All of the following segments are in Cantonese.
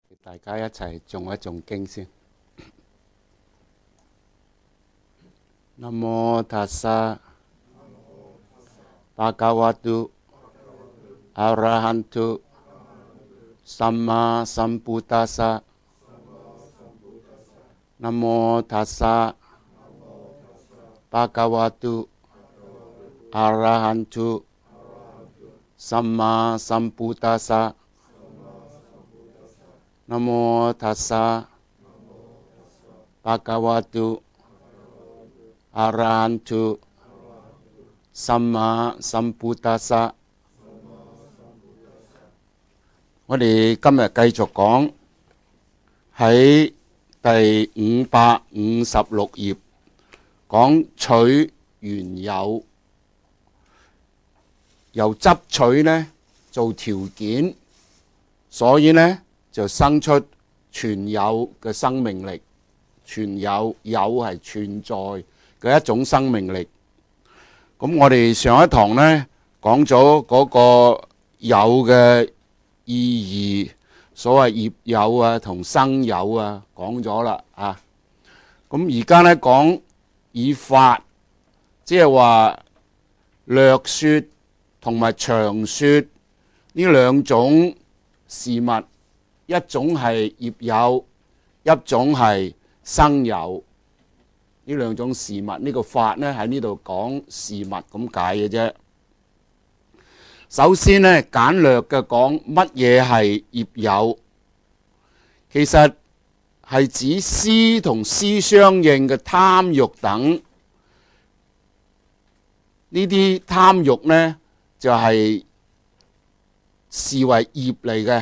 大家一齊誦一誦經先。南無ตัสสะภะคะวะโตอะระหะโตสัมมาสัมพุทธัสสะนะโมตัสสะภะคะวะโตอะระหะโตสัมมาสัมพุทธัสสะนะโมตัสสะภะคะวะโตอะระหะโตสัมมาสัมพุทธัสสะ我哋今日繼續講喺第556頁，講取原有，由執取呢做條件，所以呢就生出存有嘅生命力。存有係存在嘅一種生命力。咁我哋上一堂呢講咗嗰個有嘅意義，所謂業有啊同生有啊講咗啦啊。咁而家呢講以法，即係話略說同埋長說呢兩種事物，一種係業有，一種係生有。呢兩種事物，呢個法呢喺呢度講事物咁解嘅啫。首先呢簡略嘅講乜嘢係業有，其實係指思同思相應嘅貪欲等。呢啲貪欲呢就係視為業嚟嘅，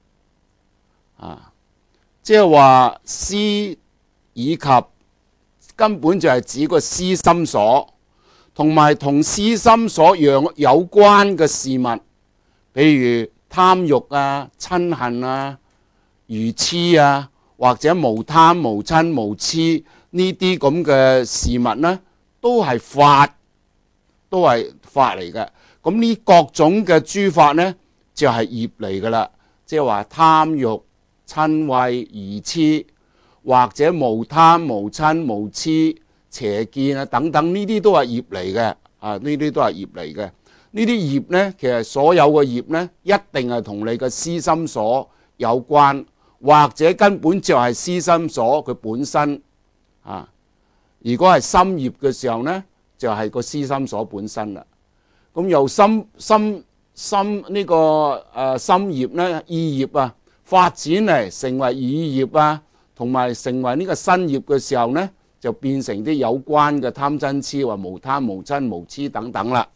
即係話思以及根本就係指個思心所，同埋同思心所有關嘅事物，譬如貪欲啊、嗔恨啊、愚痴啊，或者無貪無嗔無痴呢啲咁嘅事物呢，都係法嚟嘅。咁呢各種嘅諸法呢，就係業嚟噶啦，即係話貪欲、嗔恚、愚痴，或者無貪無嗔無痴邪見啊等等，呢啲都係業嚟嘅。呢啲都係業嚟嘅。呢啲業呢，其實所有嘅業呢，一定係同你嘅思心所有關，或者根本就係思心所佢本身。如果係心業嘅時候呢，就係個思心所本身啦。咁由心呢個心業呢，意業啊發展嚟成為意業啊，同埋成為呢個身業嘅時候呢，就變成啲有關嘅貪嗔痴，或無貪無嗔無痴等等啦。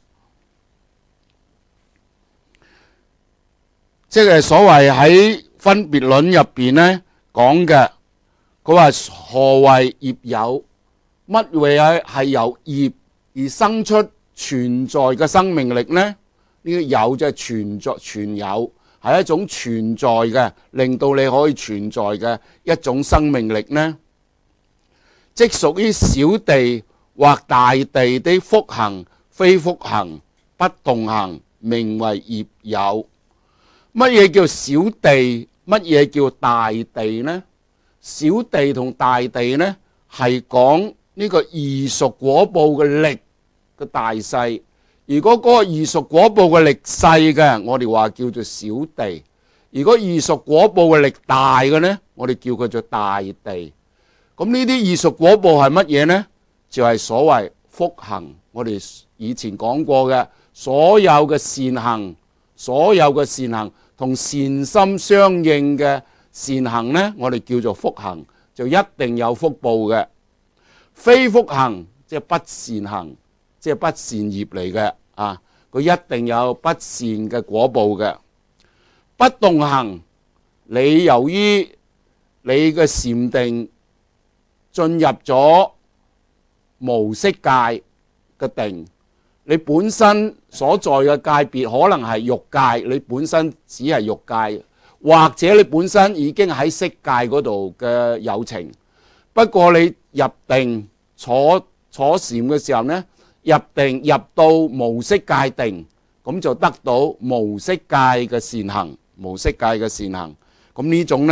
即係所謂喺分別論入邊呢講嘅，佢話何謂業有？乜嘢係由業而生出存在嘅生命力呢？呢個有就係存有，係一種存在嘅，令到你可以存在嘅一種生命力呢，即屬於小地或大地的福行、非福行、不動行，名為業有。乜嘢叫小地？乜嘢叫大地呢？小地同大地呢，係講呢個異熟果報嘅力嘅大細。如果嗰個異熟果報嘅力細嘅，我哋話叫做小地；如果異熟果報嘅力大嘅呢，我哋叫佢做大地。咁呢啲異熟果報係乜嘢呢？就係所謂福行。我哋以前講過嘅，所有嘅善行，所有嘅善行同善心相應嘅善行呢，我哋叫做福行，就一定有福報嘅。非福行即係不善行，即係不善業嚟嘅。佢一定有不善嘅果報嘅。不動行，你由於你嘅禪定進入咗無色界嘅定，你本身所在嘅界別可能係欲界，你本身只係欲界，或者你本身已經喺色界嗰度嘅有情。不過你入定坐禪嘅時候呢，入定入到無色界定，咁就得到無色界嘅善行，無色界嘅善行。咁呢種呢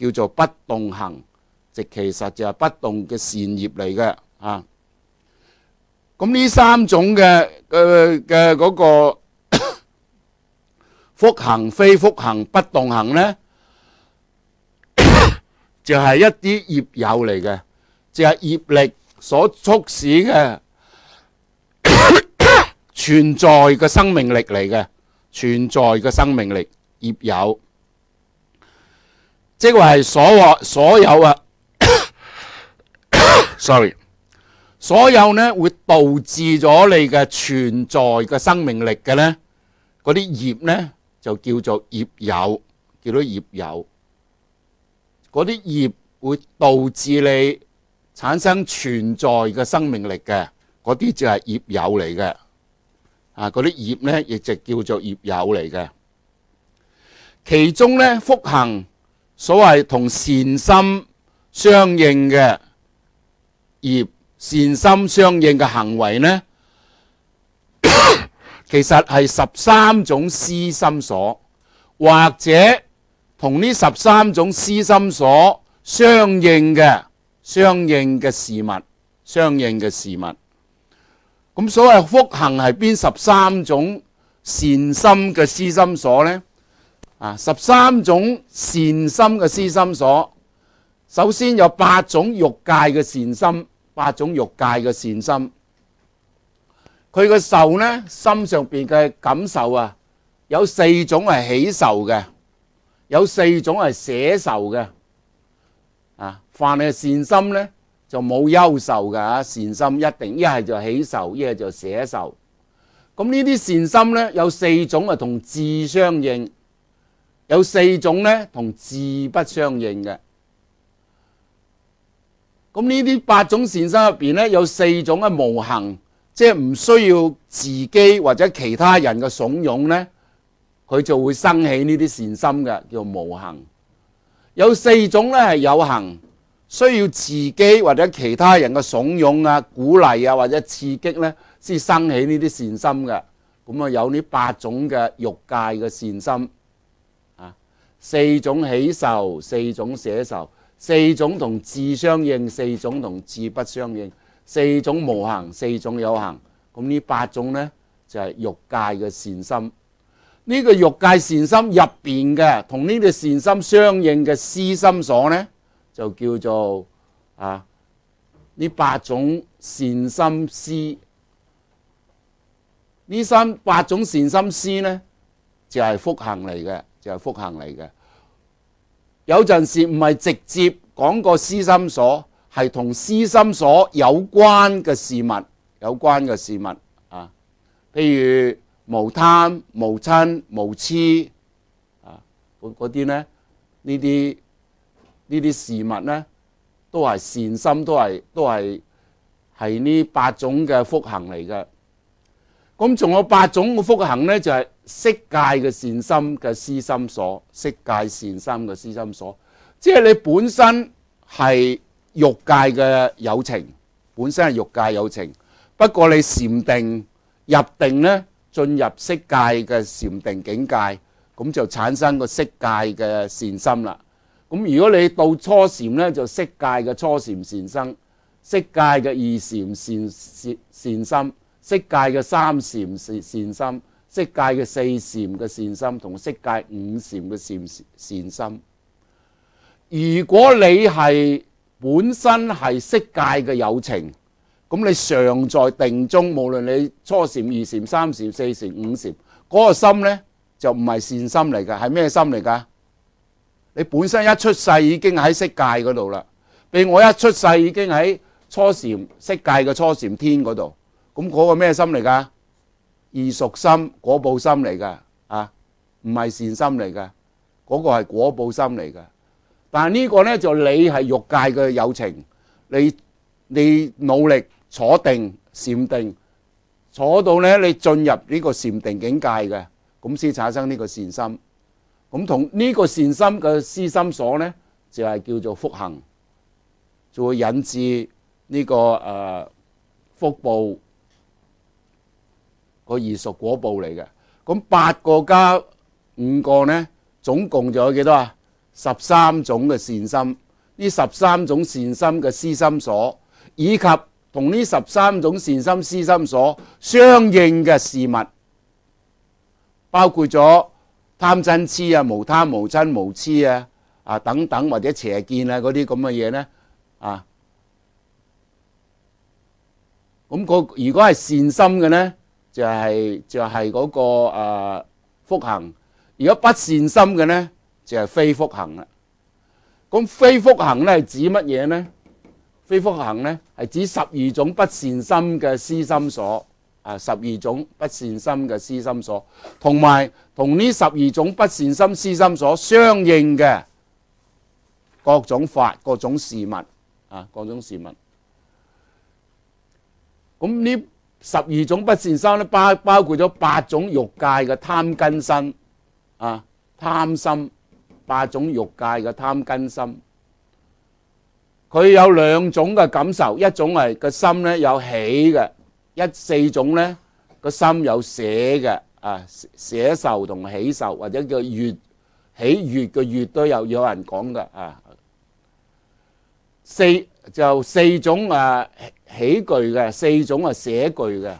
叫做不動行，即其實就係不動嘅善業嚟嘅啊。咁呢三種嘅嗰個福行、非福行、不動行呢，就係一啲業有嚟嘅，就係業力所促使嘅存在嘅生命力嚟嘅，存在嘅生命力業有，即係話係所有啊，sorry， 所有呢會導致咗你嘅存在嘅生命力嘅呢，嗰啲業呢就叫做業有，叫做業有。嗰啲業會導致你產生存在嘅生命力嘅，嗰啲就係業有嚟嘅。啊，嗰啲業呢亦就叫做業有嚟嘅。其中呢，福行所謂同善心相應嘅業，善心相應嘅行為呢，其實係13種思心所，或者同呢13種思心所相應嘅事物，相應嘅事物。咁所謂福行係邊13種善心嘅思心所呢？13種善心嘅思心所，首先有8種欲界嘅善心，8種欲界嘅善心。佢嘅受呢，心上邊嘅感受啊，有4種係喜受嘅，有4種係捨受嘅。凡係善心呢，就冇憂受嘅，善心一定一係就喜受，一係就捨受。咁呢啲善心呢，有4種係同智相應，有4種呢同智不相應嘅。咁呢啲8種善心入邊呢，有4種係無行，即係唔需要自己或者其他人嘅慫恿呢，佢就會生起呢啲善心嘅，叫無行。有4種呢係有行，需要自己或者其他人嘅慫恿啊、鼓勵啊或者刺激呢，先生起呢啲善心嘅。咁啊有呢8種嘅欲界嘅善心，4種喜受，4種捨受，4種同智相應，4種同智不相應，4種無行，4種有行。咁呢8種呢，就係欲界嘅善心。呢個欲界善心入邊嘅同呢個善心相應嘅思心所呢，就叫做呢8種善心思。呢8種善心思呢，就係福行嚟嘅，就係福行嚟嘅。有陣時唔係直接講個思心所，係同思心所有關嘅事物，有關嘅事物啊，譬如無貪、無瞋、無痴嗰啲呢，呢啲事物呢，都係善心，都係呢8種嘅福行嚟嘅。咁仲有8種嘅福行呢，就係色界嘅善心嘅思心所，色界善心嘅思心所，即係你本身係欲界嘅有情，本身係欲界有情，不過你禪定入定呢，進入色界嘅禪定境界，咁就產生個色界嘅善心啦。咁如果你到初禪呢，就色界嘅初禪善生，色界嘅二禪善心，色界嘅三禪善心，色界嘅四禪嘅善心，同色界五禪嘅善心。如果你係本身係色界嘅有情，咁你常在定中，無論你初禪、二禪、三禪、四禪、五禪，嗰個心呢，就唔係善心嚟㗎，係咩心嚟㗎？你本身一出世已經喺色界嗰度啦，譬如我一出世已經喺初禪色界嘅初禪天嗰度，咁嗰個咩心嚟㗎？異熟心、果報心嚟㗎，唔係善心嚟㗎，嗰個係果報心嚟㗎。但係呢個呢，就你係欲界嘅有情，你努力坐定禪定，坐到呢你進入呢個禪定境界嘅，咁先產生呢個善心。咁同呢個善心嘅思心所呢，就係叫做福行，就會引致呢個福報個異熟果報嚟嘅。咁8個加5個呢，總共就有幾多啊 13種嘅善心，呢13種善心嘅思心所，以及同呢13種善心思心所相應嘅事物，包括咗貪嗔痴啊、無貪無嗔無痴啊等等，或者邪見啊嗰啲咁嘅嘢咧啊。咁如果係善心嘅咧，就係嗰個福行；如果不善心嘅咧，就係非福行啦。咁非福行咧係指乜嘢咧？非福行咧係指12種不善心嘅思心所，12種不善心嘅思心所，同埋同呢12種不善心思心所相應嘅各種法、各種事物各種事物。咁呢12種不善心咧，包括咗8種欲界嘅貪根身貪心，8種欲界嘅貪根心。佢有2種嘅感受，一種係個心咧有喜嘅，4種咧個心有捨嘅捨受同喜受，或者叫悅喜悅嘅悅都有人講嘅4種喜懼嘅，4種捨懼嘅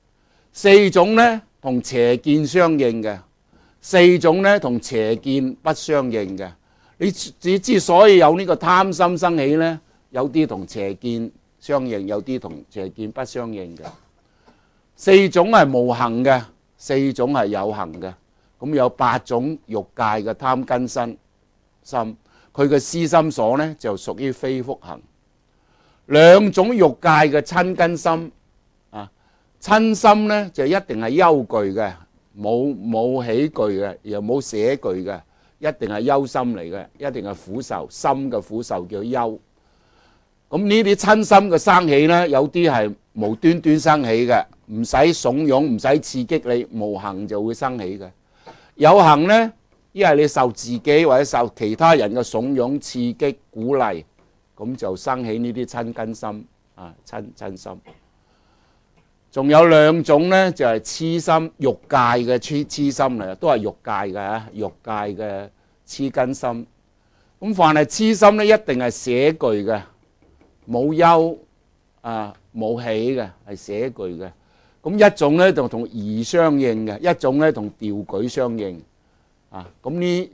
，4種咧同邪見相應嘅，4種咧同邪見不相應嘅。你之所以有呢個貪心生起咧，有啲同邪見相應，有啲同邪見不相應嘅。4種係無行嘅，4種係有行嘅。咁有8種欲界嘅貪根心，佢嘅思心所咧就屬於非福行。2種欲界嘅親根心親心咧就一定係憂懼嘅，冇喜懼嘅，又冇捨懼嘅，一定係憂心嚟嘅，一定係苦受，心嘅苦受叫憂。咁呢啲親心嘅生起咧，有啲係無端端生起嘅，唔使慫恿，唔使刺激你，無行就會生起嘅。有行咧，一係你受自己或者受其他人嘅慫恿、刺激、鼓勵，咁就生起呢啲親根心親心。仲有2種咧，就係痴心，欲界嘅痴心嚟，都係欲界嘅欲界嘅痴根心。咁凡係痴心咧，一定係捨懼嘅，冇憂冇喜嘅，係捨懼嘅。咁一種咧就同疑相應嘅，一種咧同掉舉相應咁呢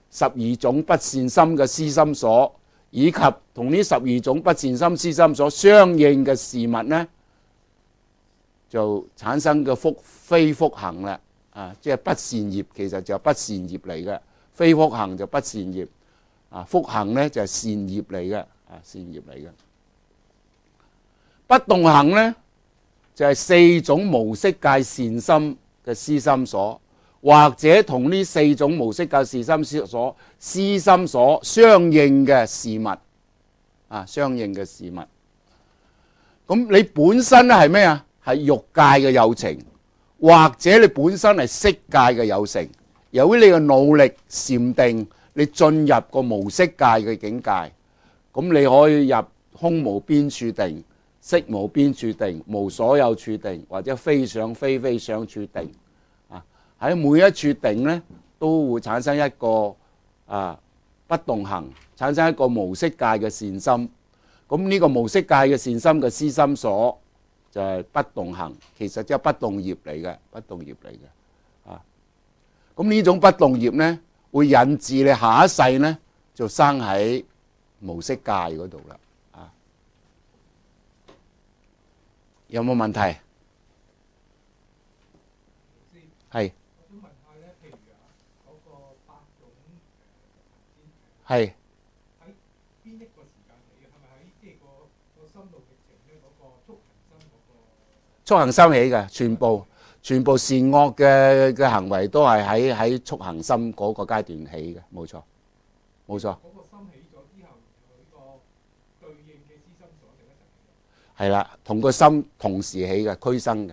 12種不善心嘅思心所，以及同呢12種不善心思心所相應嘅事物咧，就產生嘅非福行啦。即係不善業，其實就係不善業嚟嘅。非福行就不善業，福行咧就係善業嚟嘅，善業嚟嘅。不動行咧就係4種無色界善心嘅思心所，或者同呢4種無色界善心所思心所相應嘅事物相應嘅事物。咁你本身咧係咩啊？係欲界嘅有情，或者你本身係色界嘅有情。由於你嘅努力禪定，你進入個無色界嘅境界，咁你可以入空無邊處定、色無邊處定、無所有處定，或者非想非非想處定。喺每一處定咧，都會產生一個不動行，產生一個無色界嘅善心。咁呢個無色界嘅善心嘅思心所就係不動行，其實即係不動業嚟嘅，不動業嚟嘅。咁呢種不動業咧，會引致你下一世咧就生喺無色界嗰度啦。有冇問題？係。 我想問下咧，譬如嗰個8種係喺邊一個時間起嘅？係咪喺即係個心路歷程咧？嗰個速行心嗰個速行心起嘅，全部善惡嘅行為都係喺速行心嗰個階段起嘅，冇錯，冇錯。 嗰個心起咗之後，呢個對應嘅思心所就一齊起。 係啦，同個心同時起嘅，俱生嘅。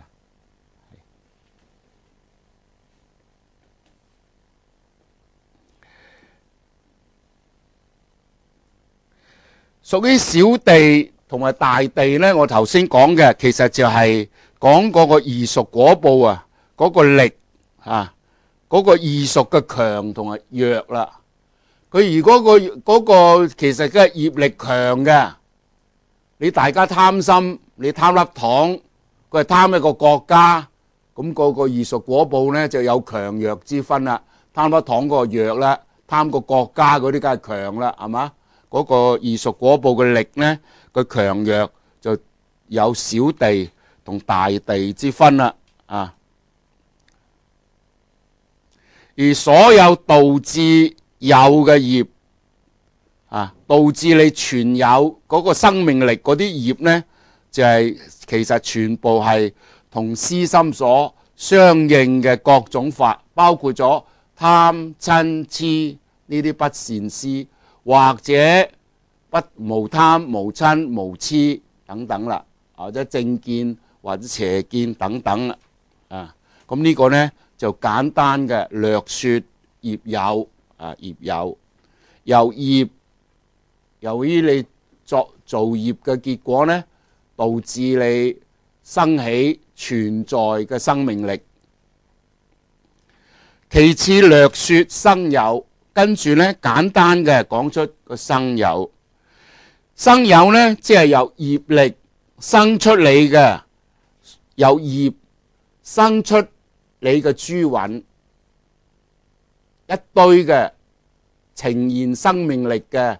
屬於小地同埋大地咧，我頭先講嘅其實就係講嗰個異熟果報嗰個力嗰個異熟嘅強同埋弱啦。 佢如果嗰個其實嘅業力強嘅，你大家貪心，你貪粒糖，佢係貪一個國家，咁個異熟果報呢就有強弱之分啦。貪粒糖嗰個弱啦，貪個國家嗰啲梗係強啦，係嘛？嗰個異熟果報嘅力呢，個強弱就有小地同大地之分啦，啊！而所有導致有嘅業，啊，導致你存有嗰個生命力嗰啲業呢，就係其實全部係同思心所相應嘅各種法，包括咗貪嗔痴呢啲不善思，或者無貪無嗔無痴等等啦，或者正見或者邪見等等啦，啊，咁呢個呢就簡單嘅略說業有，啊，業有由業，由於你做業嘅結果呢，導致你生起存在嘅生命力。其次略說生有，跟住呢簡單嘅講出個生有。生有呢，即係由業力生出你嘅，由業生出你嘅諸蘊，一堆嘅呈現生命力嘅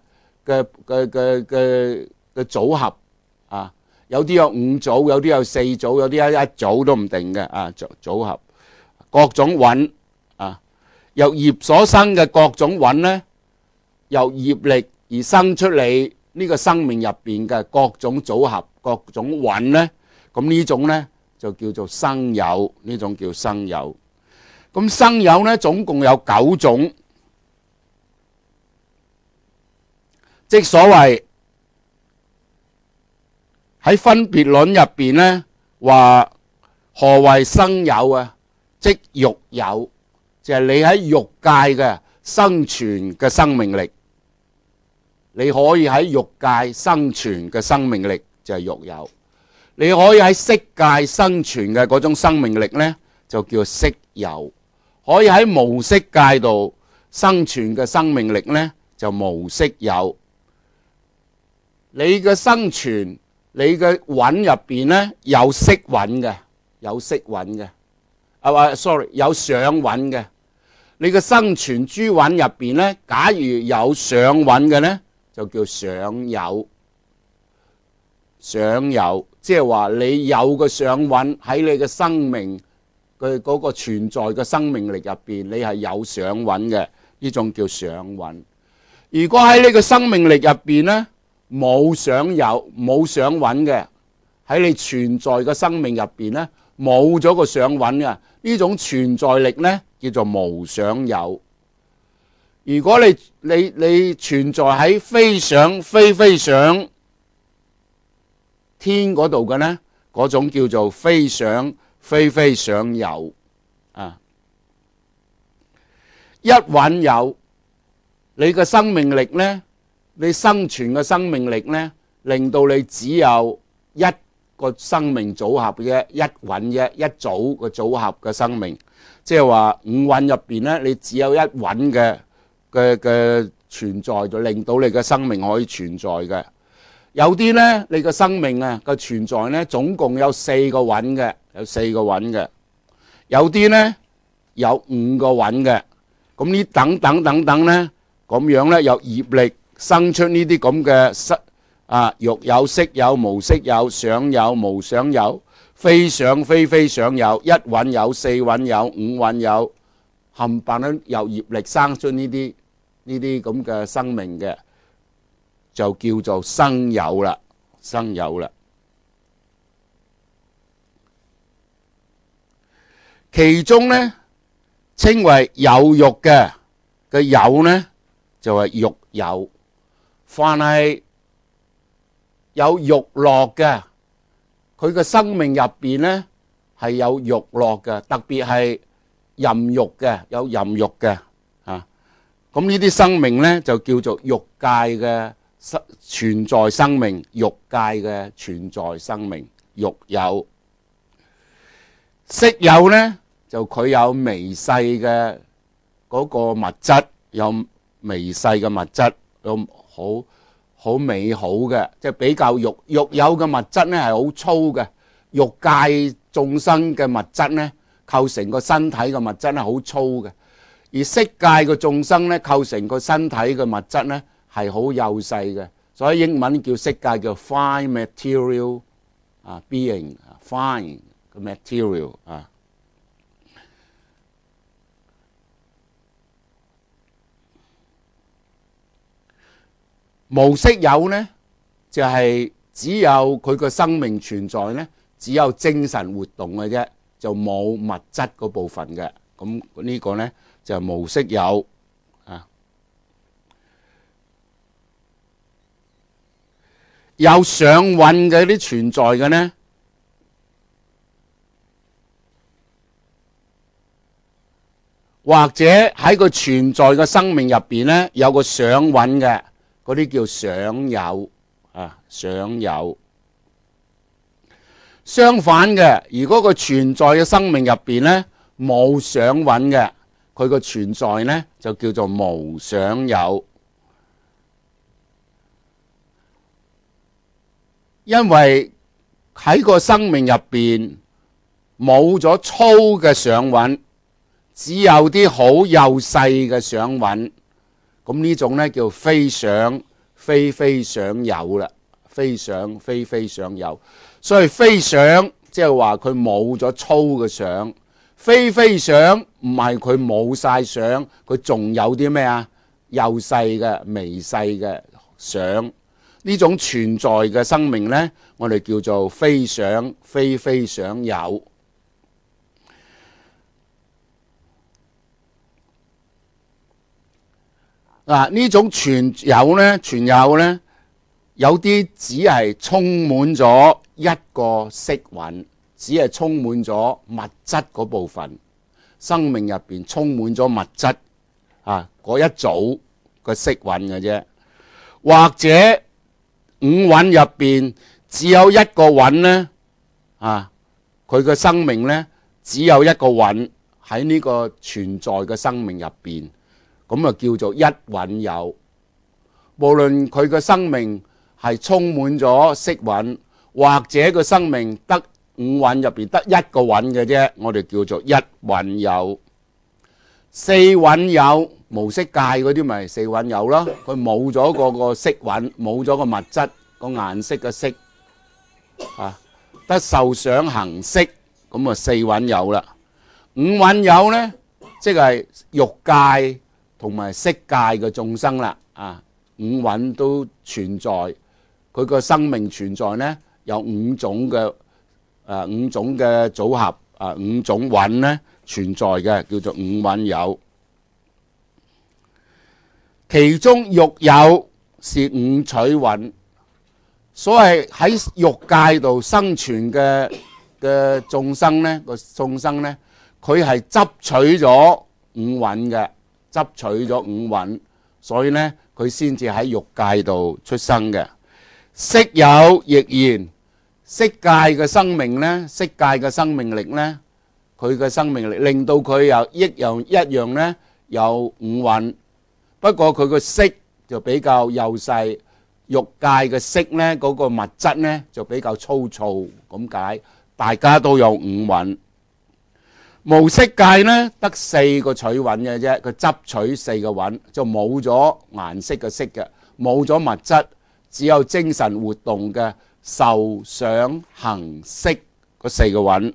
組合啊，有啲有5組，有啲有4組，有啲一組都唔定嘅啊，組合各種蘊啊，由業所生嘅各種蘊呢，由業力而生出你呢個生命入邊嘅各種組合、各種蘊呢，咁呢種呢就叫做生有，呢種叫生有。咁生有呢總共有9種，即所謂喺分別論入邊呢話何謂生有啊？即欲有，就係你喺欲界嘅生存嘅生命力。你可以喺欲界生存嘅生命力就係欲有，你可以喺色界生存嘅嗰種生命力呢，就叫色有，可以喺無色界度生存嘅生命力呢，就無色有。你嘅生存，你嘅蘊入邊呢，有色蘊嘅，有色蘊嘅，有想蘊嘅。你嘅生存諸蘊入邊呢，假如有想蘊嘅呢，就叫想有。想有，即係話你有個想蘊喺你嘅生命嘅嗰個存在嘅生命力入邊，你係有想蘊嘅，呢種叫想蘊。如果喺你個生命力入邊呢，冇想有冇想蘊嘅，喺你存在嘅生命入邊呢，冇咗個想蘊嘅，呢種存在力呢，叫做無想有。如果你存在喺非想非想天嗰度嘅呢，嗰種叫做非想非想有啊。一蘊有，你嘅生命力呢，你生存嘅生命力呢，令到你只有一個生命組合嘅一蘊嘅一組嘅組合嘅生命，即係話5蘊入邊呢，你只有一蘊嘅存在，就令到你嘅生命可以存在嘅。有啲呢，你嘅生命啊嘅存在呢，總共有4個蘊嘅，有4個蘊嘅。有啲呢，有5個蘊嘅。咁呢等等呢，咁樣呢，有業力生出呢啲咁嘅欲有、色有、無色有、想有、無想有、非想非想有、一蘊有、4蘊有、5蘊有，冚唪唥由業力生出呢啲咁嘅生命嘅，就叫做生有啦，生有啦。其中呢，稱為有欲嘅有呢，就係欲有。凡係有欲樂嘅，佢嘅生命入邊呢，係有欲樂嘅，特別係淫欲嘅，有淫欲嘅啊。咁呢啲生命呢，就叫做欲界嘅存在生命，欲界嘅存在生命，欲有。色有呢，就佢有微細嘅嗰個物質，有微細嘅物質，好美好嘅，即係比較肉有嘅物質咧係好粗嘅，欲界眾生嘅物質咧構成個身體嘅物質咧好粗嘅，而色界嘅眾生咧構成個身體嘅物質咧係好幼細嘅，所以英文叫色界叫 fine material being fine 嘅 material 啊。無色有呢，就係只有佢個生命存在呢，只有精神活動嘅啫，就冇物質嗰部分嘅。咁呢個呢，就係無色有啊。有上蘊嘅啲存在嘅呢，或者喺個存在嘅生命入邊呢，有個上蘊嘅。嗰啲叫想有啊，想有。相反嘅，如果個存在嘅生命入邊呢，冇想蘊嘅，佢個存在呢就叫做無想有。因為喺個生命入邊冇咗粗嘅想蘊，只有啲好幼細嘅想蘊。咁呢種呢叫非想非想有啦，非想非想有，所以非想即係話佢冇咗粗嘅想，非想唔係佢冇晒想，佢仲有啲咩啊？幼細嘅微細嘅想，呢種存在嘅生命呢，我哋叫做非想非想有。呢種存有呢，有啲只係充滿咗一個色蘊，只係充滿咗物質嗰部分。生命入邊充滿咗物質嗰一組個色蘊嘅啫，或者五蘊入邊只有一個蘊呢，佢嘅生命呢，只有一個蘊喺呢個存在嘅生命入邊。咁啊叫做一蘊有，無論佢嘅生命係充滿咗色蘊，或者個生命得五蘊入邊得一個蘊嘅啫，我哋叫做一蘊有。四蘊有，無色界嗰啲咪四蘊有咯，佢冇咗個色蘊，冇咗個物質個顏色嘅色得受想行識，咁啊四蘊有啦。五蘊有呢，即係欲界同埋色界嘅眾生啦，五蘊都存在，佢個生命存在呢，有五種嘅組合，五種蘊呢存在嘅，叫做五蘊有。其中欲有是五取蘊，所謂喺欲界度生存嘅眾生呢，佢係執取咗五蘊嘅。執取咗五蘊，所以呢，佢先至喺欲界度出生嘅。色有亦然，色界嘅生命呢，色界嘅生命力呢，佢嘅生命力令到佢又一樣呢有五蘊，不過佢個色就比較幼細，欲界嘅色呢，嗰個物質呢就比較粗糙咁解，大家都有五蘊。無色界呢得四個取蘊嘅啫，佢執取四個蘊，就冇咗顏色嘅色嘅，冇咗物質，只有精神活動嘅受想行識嗰四個蘊。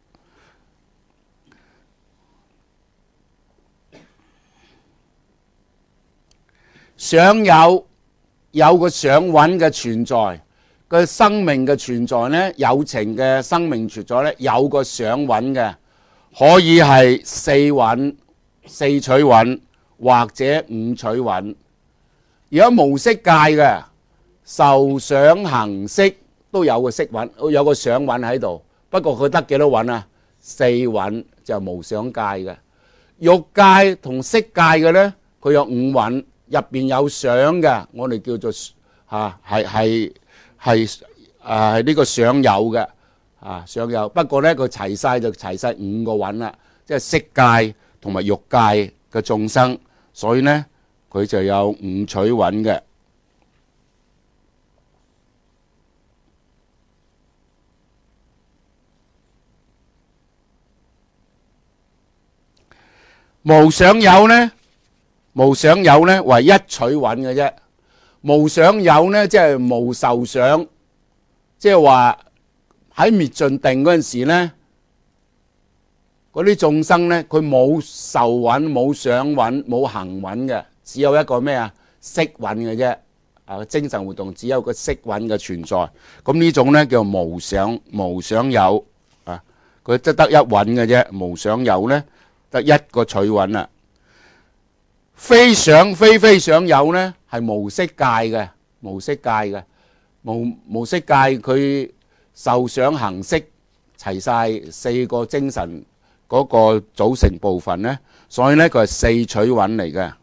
想有個想蘊嘅存在，個生命嘅存在呢，有情嘅生命存在呢，有個想蘊嘅。可以係四蘊、四取蘊或者五取蘊。如果無色界嘅受想行識都有個色蘊，有個想蘊喺度，不過佢得幾多蘊啊？四蘊就無想界嘅。欲界同色界嘅呢，佢有五蘊，入邊有想嘅，我哋叫做係呢個想有嘅。想有，不過呢，佢齊晒就齊晒五個蘊啦，即係色界同埋欲界嘅眾生，所以呢， 佢就有五取韻嘅。無想有呢，無想有呢為一取韻嘅啫。無想有呢，即係無受想，即係話喺滅盡定嗰陣時呢，嗰啲眾生呢，佢冇受韻、冇想韻、冇行韻嘅，只有一個咩啊？識韻嘅啫。啊，精神活動只有個識韻嘅存在。咁呢種呢，叫無想有啊，佢得一韻嘅啫。無想有呢，得一個取韻啦。非想有呢，係無色界嘅，無色界嘅，無色界佢受想行識齊晒四個精神嗰個組成部分呢，所以呢，佢係四取韻嚟嘅。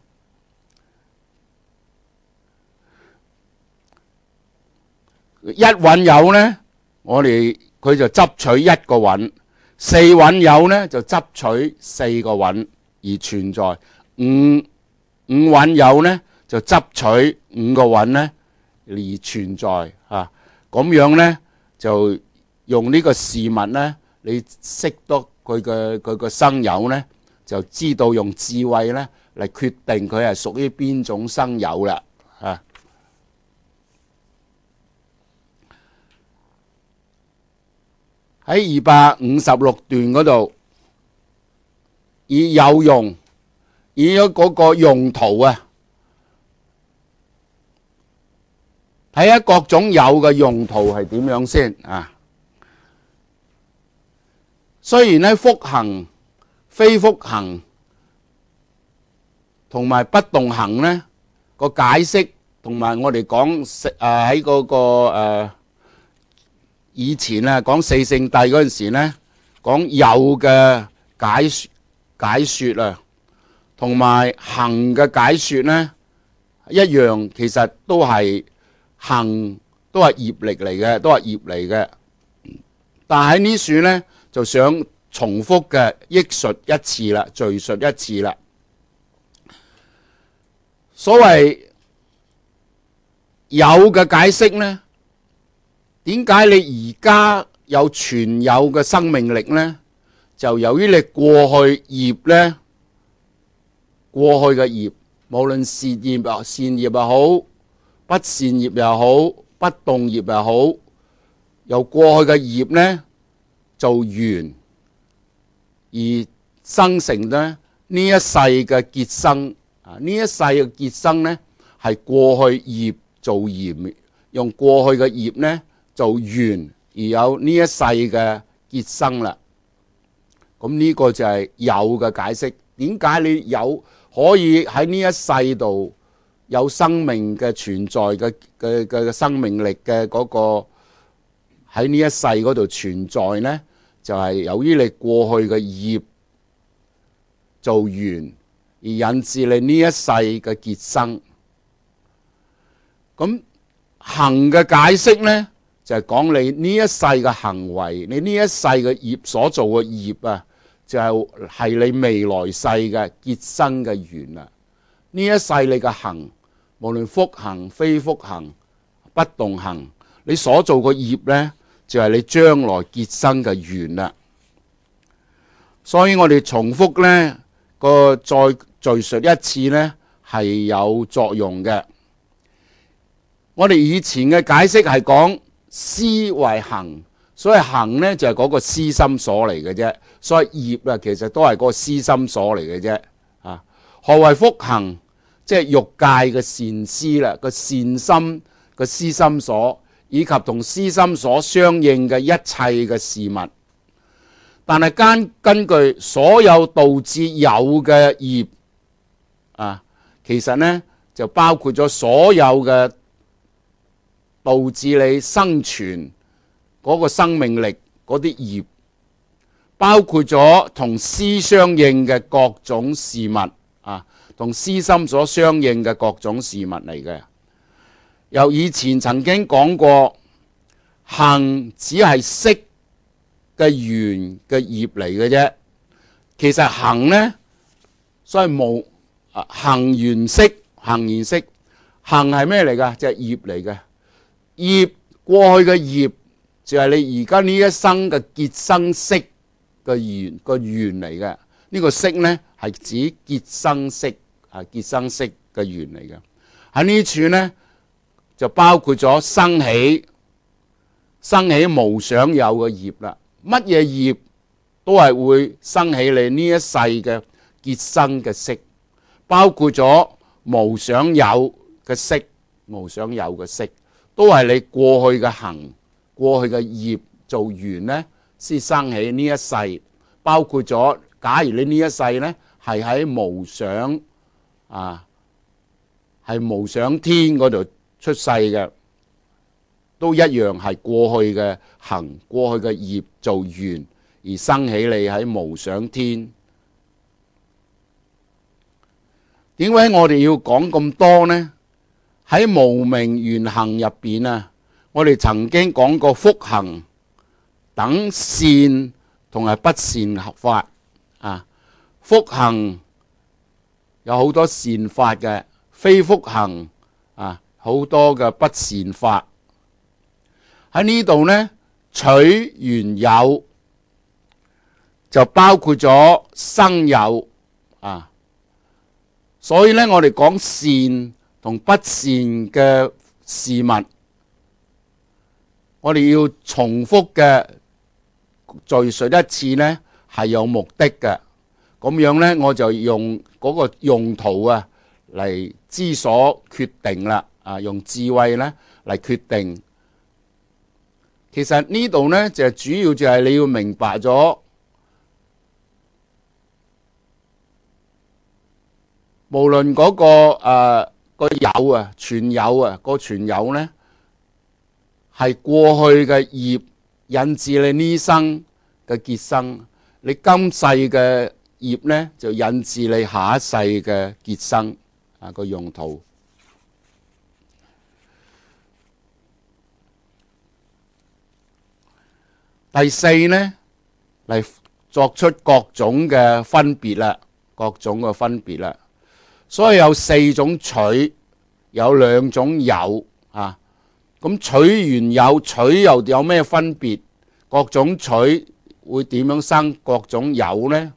一韻有呢，佢就執取一個韻；四韻有呢，就執取四個韻而存在；五韻有呢，就執取五個韻呢而存在。咁樣呢，就用呢個事物呢，你識得佢個生有呢，就知道用智慧呢嚟決定佢係屬於邊種生有啦。喺256段嗰度，以有用，以咗嗰個用途啊，睇下各種有嘅用途係點樣先啊。雖然喺福行、非福行同埋不動行呢個解釋，同埋我哋講喺嗰個以前啊講四聖諦嗰陣時呢，講有嘅解說啊，同埋行嘅解說呢一樣，其實都係行，都係業力嚟嘅，都係業嚟嘅。但係喺呢處呢，就想重複嘅憶述一次啦，敘述一次啦。所謂有嘅解釋呢，點解你而家有存有嘅生命力呢？就由於你過去業呢，過去嘅業，無論善業又好，不善業又好，不動業又好，由過去嘅業呢做緣，而生成呢一世嘅結生。呢一世嘅結生呢，係過去業做緣，用過去嘅業呢做緣，而有呢一世嘅結生啦。咁呢個就係有嘅解釋。點解你可以喺呢一世度有生命嘅存在嘅生命力嘅嗰個喺呢一世嗰度存在呢？就係由於你過去嘅業做緣，而引致你呢一世嘅結生。咁行嘅解釋呢，就係講你呢一世嘅行為，你呢一世嘅業所做嘅業啊，就係你未來世嘅結生嘅緣啊。呢一世你嘅行，無論福行、非福行、不動行，你所做嘅業呢，就係你將來結生嘅緣啦。所以我哋重複呢再敘述一次呢，係有作用嘅。我哋以前嘅解釋係講思為行，所以行呢就係嗰個思心所嚟嘅啫。所以業啊，其實都係嗰個思心所嚟嘅啫。何為福行？即係欲界嘅善思啦，個善心個思心所，以及同思心所相應嘅一切嘅事物。但係根據所有導致有嘅業其實呢就包括咗所有嘅導致你生存嗰個生命力嗰啲業，包括咗同思相應嘅各種事物同思心所相應嘅各種事物嚟嘅。由以前曾經講過，行只係識嘅緣嘅業嚟嘅啫。其實行呢，所以無行緣識行言識，行係咩嚟㗎？就係業嚟嘅。業過去嘅業就係你而家呢一生嘅結生識嘅緣嚟嘅。呢個識呢係指結生識，係結生識嘅緣嚟嘅。喺呢處呢，就包括咗生起無想有嘅業啦。乜嘢業都係會生起你呢一世嘅結生嘅識，包括咗無想有嘅識，無想有嘅識都係你過去嘅行、過去嘅業做完呢先生起呢一世。包括咗，假如你呢一世呢係喺無想係無想天嗰度出世嘅，都一樣係過去嘅行、過去嘅業做完而生起你喺無想天。點解我哋要講咁多呢？喺無明緣行入邊啊，我哋曾經講過福行等善同埋不善法啊。福行有好多善法嘅，非福行啊好多嘅不善法。喺呢度呢，取緣有就包括咗生有啊。所以呢，我哋講善同不善嘅事物，我哋要重複嘅敘述一次呢，係有目的嘅。咁樣呢，我就用嗰個用途啊嚟知所決定啦。用智慧呢嚟決定。其實呢度呢，就主要就係你要明白咗，無論嗰個有啊，存有啊，個存有呢，係過去嘅業引致你呢生嘅結生，你今世嘅業呢，就引致你下一世嘅結生個用途。第四呢，嚟作出各種嘅分別啦，各種嘅分別啦。所以有四種取，有兩種有啊。咁取緣有，取又有咩分別？各種取會點樣生各種有呢？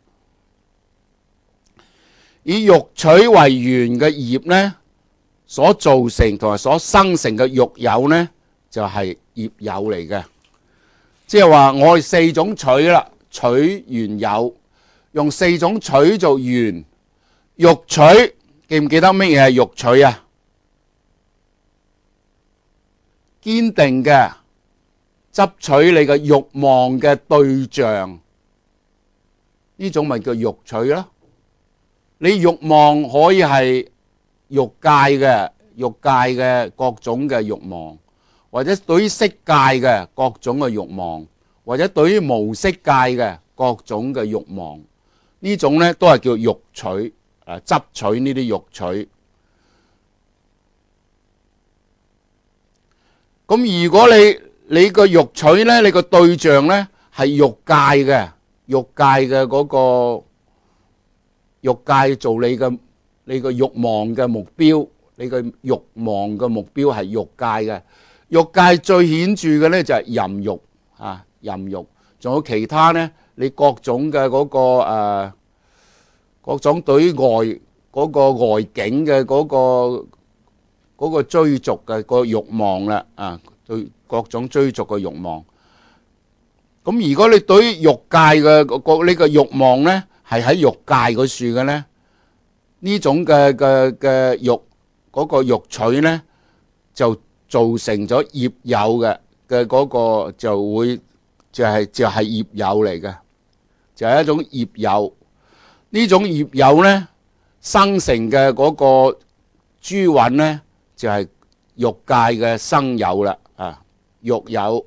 以欲取為緣嘅業呢，所造成同埋所生成嘅欲有呢，就係業有嚟嘅。即係話我哋四種取啦，取緣有，用四種取做緣。欲取，記唔記得乜嘢係欲取啊？堅定嘅執取你嘅欲望嘅對象，呢種咪叫欲取咯。你欲望可以係欲界嘅各種嘅欲望，或者對於色界嘅各種嘅欲望，或者對於無色界嘅各種嘅欲望，呢種呢都係叫欲取，執取呢啲欲取。咁如果你個欲取呢，你個對象呢係欲界嘅，欲界嘅嗰個欲界做你個欲望嘅目標，你個欲望嘅目標係欲界嘅。欲界最顯著嘅呢就係淫欲啊，淫欲，仲有其他呢，你各種嘅嗰個各種對於嗰個外境嘅嗰個追逐嘅個欲望啦，對各種追逐嘅欲望。咁如果你對於欲界嘅呢個欲望呢，係喺欲界嗰處嘅呢，呢種嘅欲嗰個欲取呢，就造成咗業有嘅嗰個就會就係業有嚟嘅，就係一種業有。呢種業有呢，生成嘅嗰個諸蘊呢，就係欲界嘅生有啦，欲有。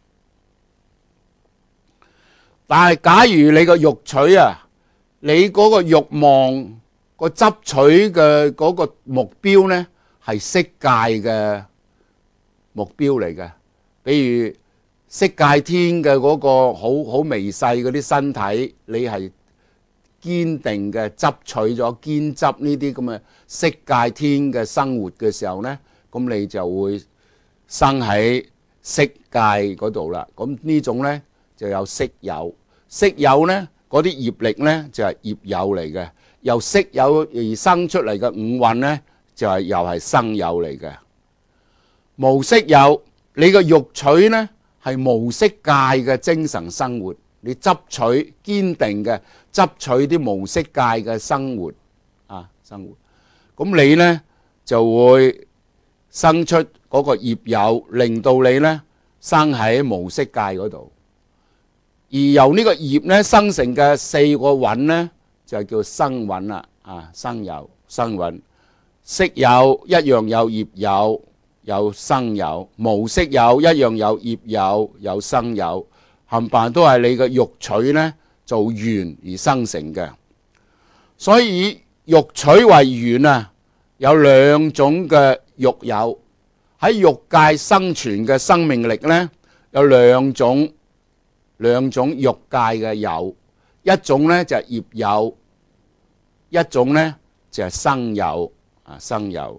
但係假如你個欲取啊，你嗰個欲望個執取嘅嗰個目標呢，係色界嘅目標嚟嘅，比如色界天嘅嗰個好微細嗰啲身體，你係堅定嘅執取咗堅執呢啲咁嘅色界天嘅生活嘅時候呢，咁你就會生喺色界嗰度啦。咁呢種呢，就有色有，色有呢，嗰啲業力呢，就係業有嚟嘅，由色有而生出嚟嘅五蘊呢，就係又係生有嚟嘅。無色有，你個欲取呢，係無色界嘅精神生活，你執取堅定嘅執取啲無色界嘅生活生活，咁你呢，就會生出嗰個業有，令到你呢，生喺無色界嗰度。而由呢個業呢，生成嘅四個蘊呢，就叫生蘊啦。生有生蘊，色有一樣有業有，有生有；無色有一樣有業有，有生有。冚唪唥都係你嘅欲取呢做緣而生成嘅。所以以欲取為緣啊，有兩種嘅欲有，喺欲界生存嘅生命力呢，有兩種欲界嘅有，一種呢就係業有，一種呢就係生有生有。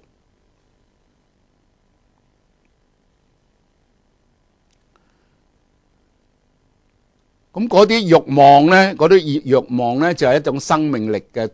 咁嗰啲慾望呢，嗰啲慾望呢，就係一種生命力嘅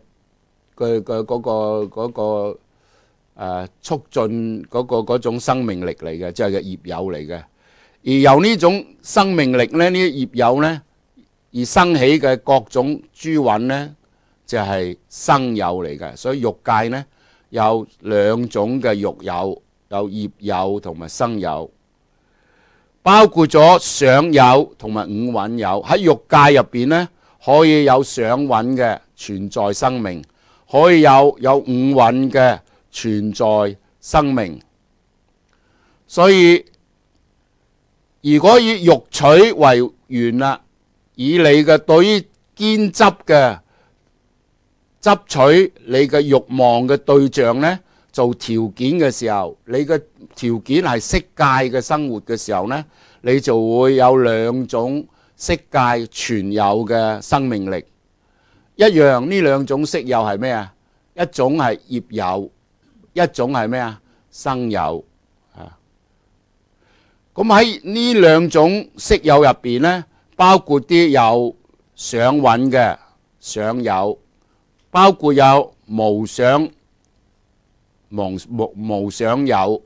嗰個促進嗰種生命力嚟嘅，即係個業有嚟嘅。而由呢種生命力呢，呢啲業有呢，而生起嘅各種諸蘊呢，就係生有嚟嘅。所以欲界呢，有兩種嘅欲有，有業有同埋生有。包括咗想有同埋五蘊有。喺欲界入邊呢，可以有想蘊嘅存在生命，可以有五蘊嘅存在生命。所以如果以欲取為緣啦，以你嘅對於堅執嘅執取你嘅慾望嘅對象呢，做條件嘅時候，你嘅條件係色界嘅生活嘅時候呢，你就會有兩種色界存有嘅生命力。一樣，呢兩種色有係咩啊？一種係業有，一種係咩啊？生有。咁喺呢兩種色有入邊呢，包括啲有想蘊嘅想有，包括有無想有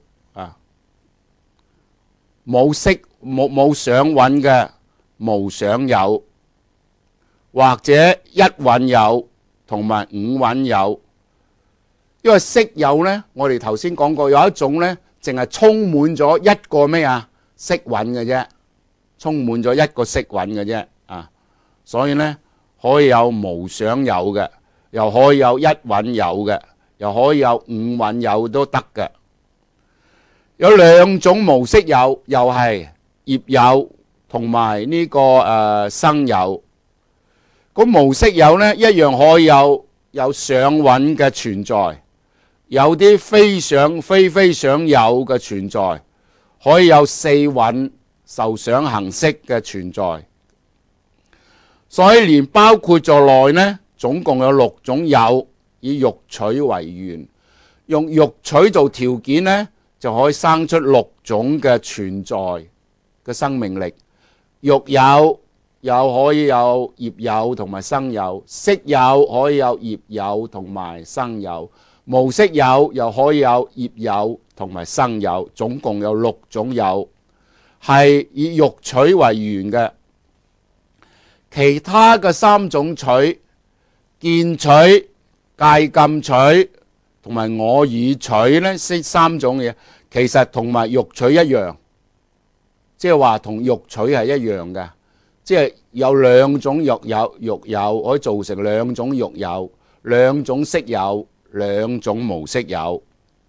冇想蘊嘅無想有，或者一蘊有同埋五蘊有。因為色有呢，我哋頭先講過，有一種呢，淨係充滿咗一個咩啊？色蘊嘅啫，充滿咗一個色蘊嘅啫所以呢，可以有無想有嘅，又可以有一蘊有嘅，又可以有五蘊有都得嘅。有兩種無色有，又係業有同埋呢個生有。咁無色有呢，一樣可以有想蘊嘅存在，有啲非想有嘅存在，可以有四蘊受想行識嘅存在。所以連包括在內呢，總共有六種有，以欲取為緣，用欲取做條件呢，就可以生出六種嘅存在嘅生命力。欲有又可以有業有同埋生有，色有可以有業有同埋生有，無色有又可以有業有同埋生有，總共有六種有，係以欲取為緣嘅。其他嘅三種取，見取、戒禁取同埋我與取呢，三種嘢其實同埋欲取一樣，即係話同欲取係一樣嘅，即係有兩種欲有可以造成兩種欲有，兩種色有，兩種無色有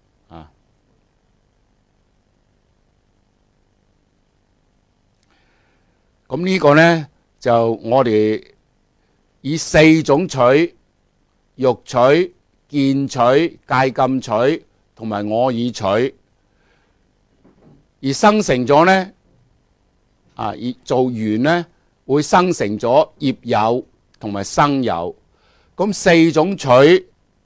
咁呢個呢，就我哋以四種取，欲取、見取、戒禁取同埋我與取，而生成咗呢，而做緣呢，會生成咗業有同埋生有。 咁四種取，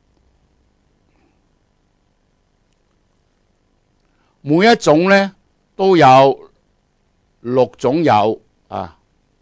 每一種呢都有六種有啊。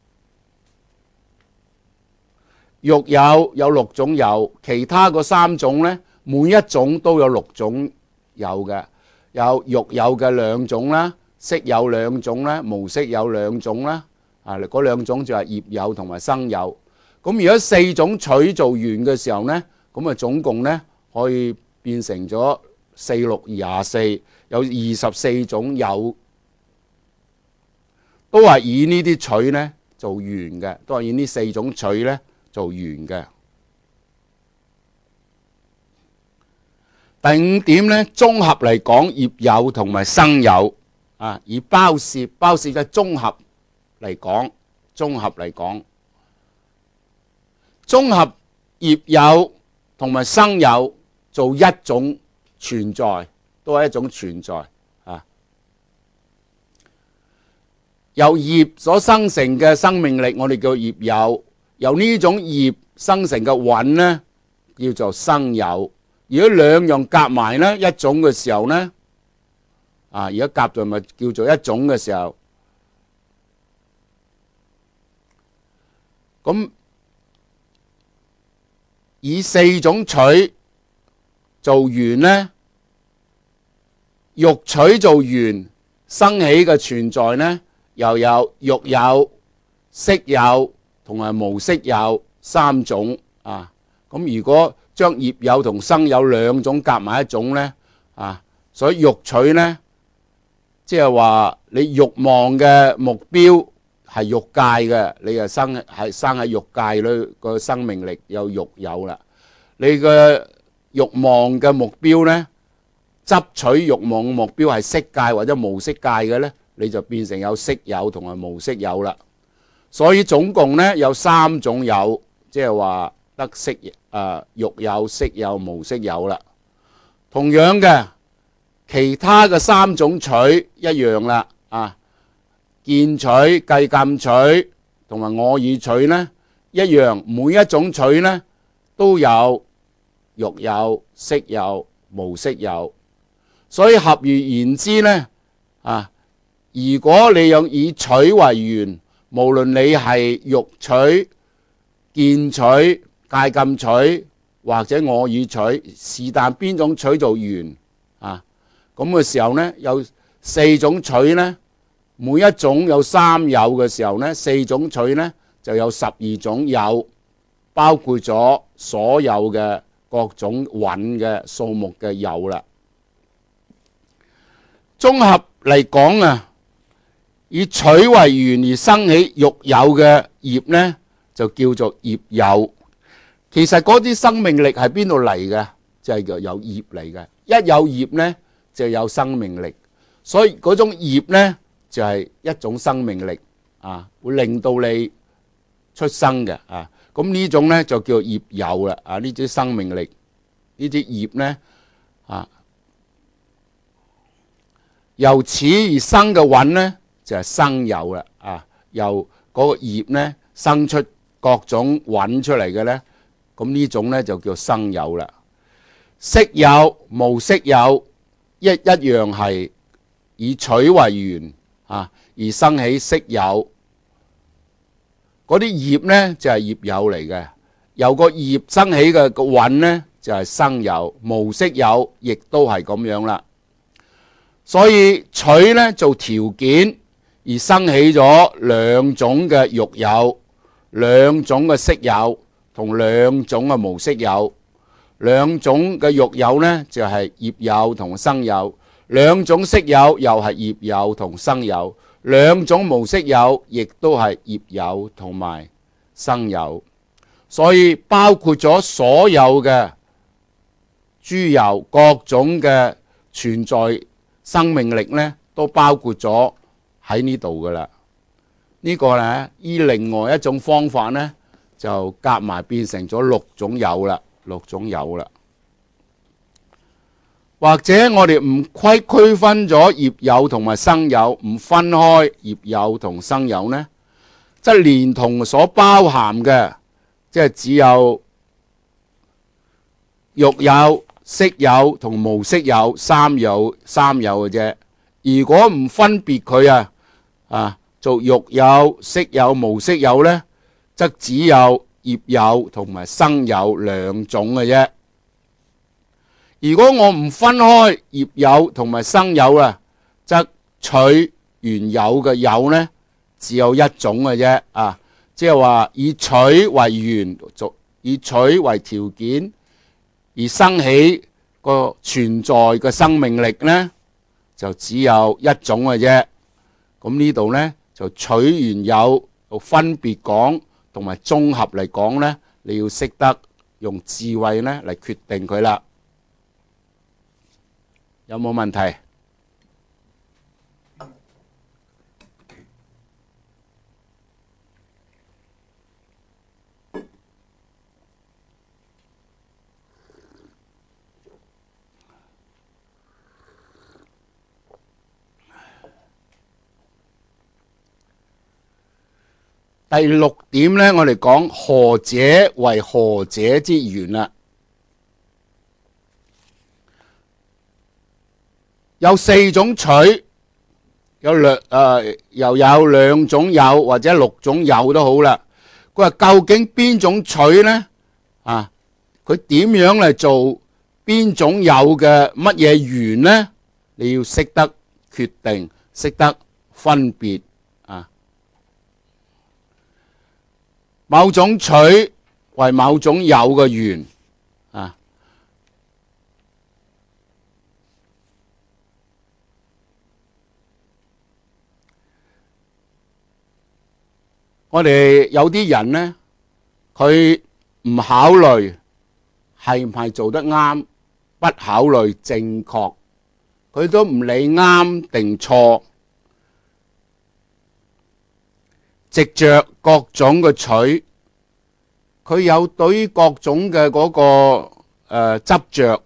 玉有六種有，其他嗰三種呢，每一種都有六種有嘅，有玉有嘅兩種啦，色有兩種啦，無色有兩種啦。啊，嗰兩種就係業有同埋生有。咁如果四種取做完嘅時候呢，咁啊總共呢可以變成咗4、6、24，有24種有，都係以呢啲取呢做完嘅，都係以呢四種取呢做完嘅。第五點呢，綜合嚟講，業有同埋生有啊，以包攝嘅綜合嚟講，綜合業有同埋生有做一種存在，都係一種存在啊。由業所生成嘅生命力，我哋叫業有；由呢種業生成嘅蘊呢，叫做生有。如果兩樣夾埋呢，一種嘅時候呢，啊，而家夾咗咪叫做一種嘅時候，咁以四種取做緣呢，欲取做緣生起嘅存在呢，又有欲有、色有同埋無色有三種啊。咁如果將業有同生有兩種夾埋一種呢，啊，所以欲取呢，即係話你欲望嘅目標係欲界嘅，你就生喺欲界裏個生命力有欲有啦。你嘅欲望嘅目標呢，執取欲望嘅目標係色界或者無色界嘅呢，你就變成有色有同埋無色有啦。所以總共呢有三種有，即係話得色欲有、色有、無色有啦。同樣嘅，其他嘅三種取一樣啦，啊，見取、計鑑取同埋我意取呢一樣，每一種取呢都有欲有、色有、無色有。所以合而言之呢，啊，如果你用以取為緣，無論你係欲取、見取、計鑑取或者我意取，是但邊種取做緣啊，咁嘅時候呢，有四種取呢，每一種有三有嘅時候呢，四種取呢就有12種有，包括咗所有嘅各種蘊嘅數目嘅有啦。綜合嚟講啊，以取為緣而生起欲有嘅業呢，就叫做業有。其實嗰啲生命力係邊度嚟嘅？就係由業嚟嘅。一有業呢，就有生命力。所以嗰種業呢，就係一種生命力啊，會令到你出生嘅啊。咁呢種呢，就叫業有啦啊。呢啲生命力，呢啲業呢，啊，由此而生嘅蘊呢，就係生有啦啊。由嗰個業呢生出各種蘊出嚟嘅呢，咁呢種呢就叫生有啦。色有、無色有一樣係以取為緣啊，而生起色有。嗰啲業呢就係業有嚟嘅，由個業生起嘅個蘊呢就係生有，無色有亦都係咁樣啦。所以取呢做條件而生起咗兩種嘅欲有，兩種嘅色有同兩種嘅無色有。兩種嘅欲有呢就係業有同生有，兩種色有又係業有同生有，兩種無色有亦都係業有同埋生有。所以包括咗所有嘅諸有各種嘅存在生命力呢，都包括咗喺呢度噶啦。呢個呢，依另外一種方法呢，就夾埋變成咗六種有啦。六種有啦，或者我哋唔區分咗業有同埋生有，唔分開業有同生有呢，即係連同所包含嘅，即係只有肉有、色有同無色有三有嘅啫。如果唔分別佢做肉有、色有、無色有呢，則只有業有同埋生有兩種嘅啫。如果我唔分開業有同埋生有啊，則取原有嘅有呢，只有一種嘅啫。即係話以取為緣，以取為條件而生起個存在嘅生命力呢，就只有一種嘅啫。咁呢度呢，就取原有分別講同埋綜合嚟講呢，你要識得用智慧呢嚟決定佢啦。有冇問題？第六點呢，我哋講何者為何者之緣啦。有四種取，又有兩種有或者六種有都好啦。佢話究竟邊種取呢？佢點樣嚟做邊種有嘅乜嘢緣呢？你要識得決定，識得分別。某種取為某種有嘅緣我哋有啲人呢，佢唔考慮係唔係做得啱，不考慮正確，佢都唔理啱定錯，藉着各種嘅取，佢有對於各種嘅嗰個執着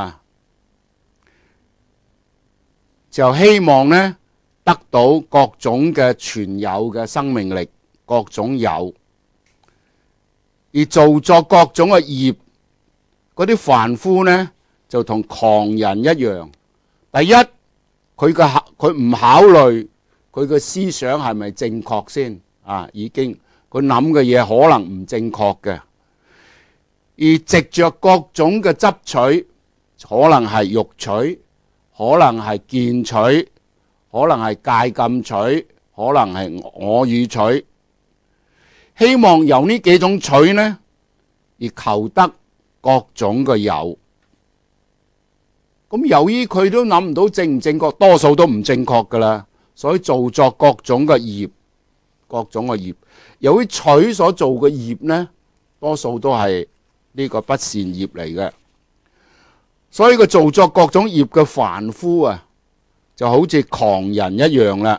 就希望呢得到各種嘅存有嘅生命力，各種有，而做作各種嘅業。嗰啲凡夫呢就同狂人一樣。第一，佢唔考慮佢嘅思想係咪正確先。已經佢諗嘅嘢可能唔正確嘅，而藉着各種嘅執取，可能係欲取，可能係見取，可能係戒禁取，可能係我語取，希望由呢幾種取呢而求得各種嘅有。咁由於佢都諗唔到正唔正確，多數都唔正確噶啦，所以做作各種嘅業。各種嘅業，由於取所做嘅業呢，多數都係呢個不善業嚟嘅，所以佢做作各種業嘅凡夫就好似狂人一樣啦。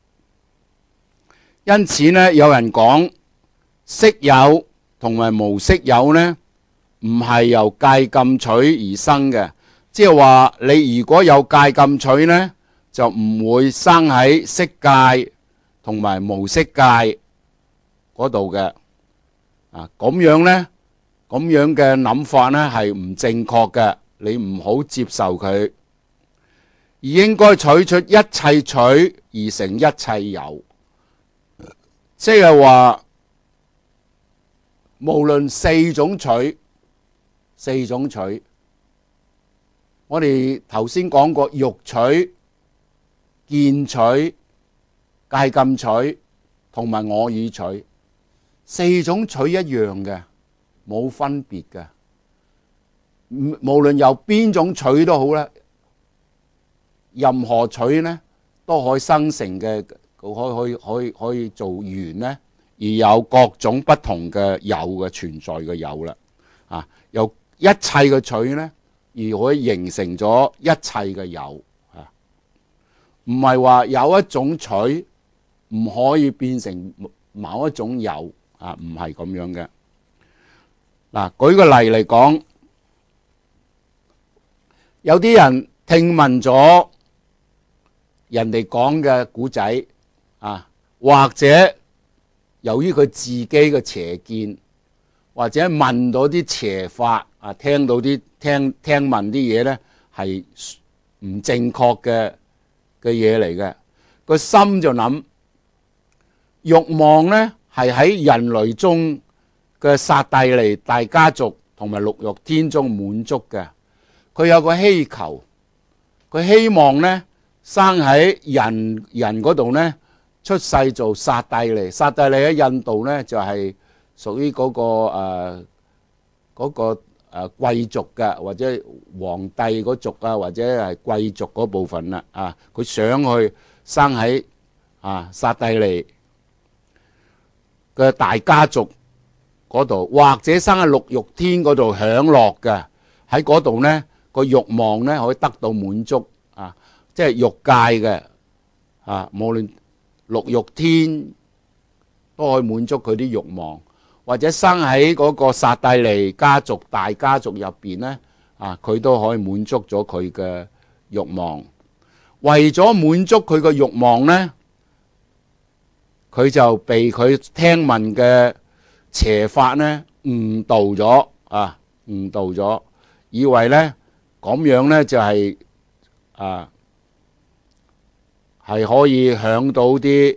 因此呢，有人講色有同埋無色有呢，唔係由戒禁取而生嘅，即係話你如果有戒禁取呢，就唔會生喺色界同埋無色界嗰度嘅。咁樣呢，咁樣嘅諗法呢係唔正確嘅，你唔好接受佢，而應該取出一切取而成一切有，即係話無論四種取，我哋頭先講過欲取、見取、戒禁取同埋我語取，四種取一樣嘅，冇分別嘅。無論由邊種取都好啦，任何取呢都可以生成嘅，可以做緣呢，而有各種不同嘅有嘅存在嘅有啦。由一切嘅取呢，而可以形成咗一切嘅有。唔係話有一種取唔可以變成某一種有，唔係咁樣嘅。舉個例嚟講，有啲人聽聞咗人哋講嘅古仔，或者由於佢自己嘅邪見，或者問到啲邪法， 聽到啲聽聞啲嘢呢係唔正確嘅嘢嚟嘅，個心就諗慾望呢係喺人類中嘅剎帝利大家族同埋六欲天中滿足嘅。佢有個希求，佢希望呢生喺人嗰度呢出世做剎帝利。剎帝利喺印度呢就係屬於嗰個貴族嘅，或者皇帝嗰族啊，或者係貴族嗰部分啦。佢想去生喺剎帝利嘅大家族嗰度，或者生喺六欲天嗰度享樂嘅，喺嗰度呢個慾望呢可以得到滿足即係欲界嘅無論六欲天都可以滿足佢啲慾望。或者生喺嗰個剎帝利家族大家族入邊呢，佢都可以滿足咗佢嘅慾望。為咗滿足佢嘅慾望呢，佢就被佢聽聞嘅邪法呢誤導咗，以為呢咁樣呢就係可以享到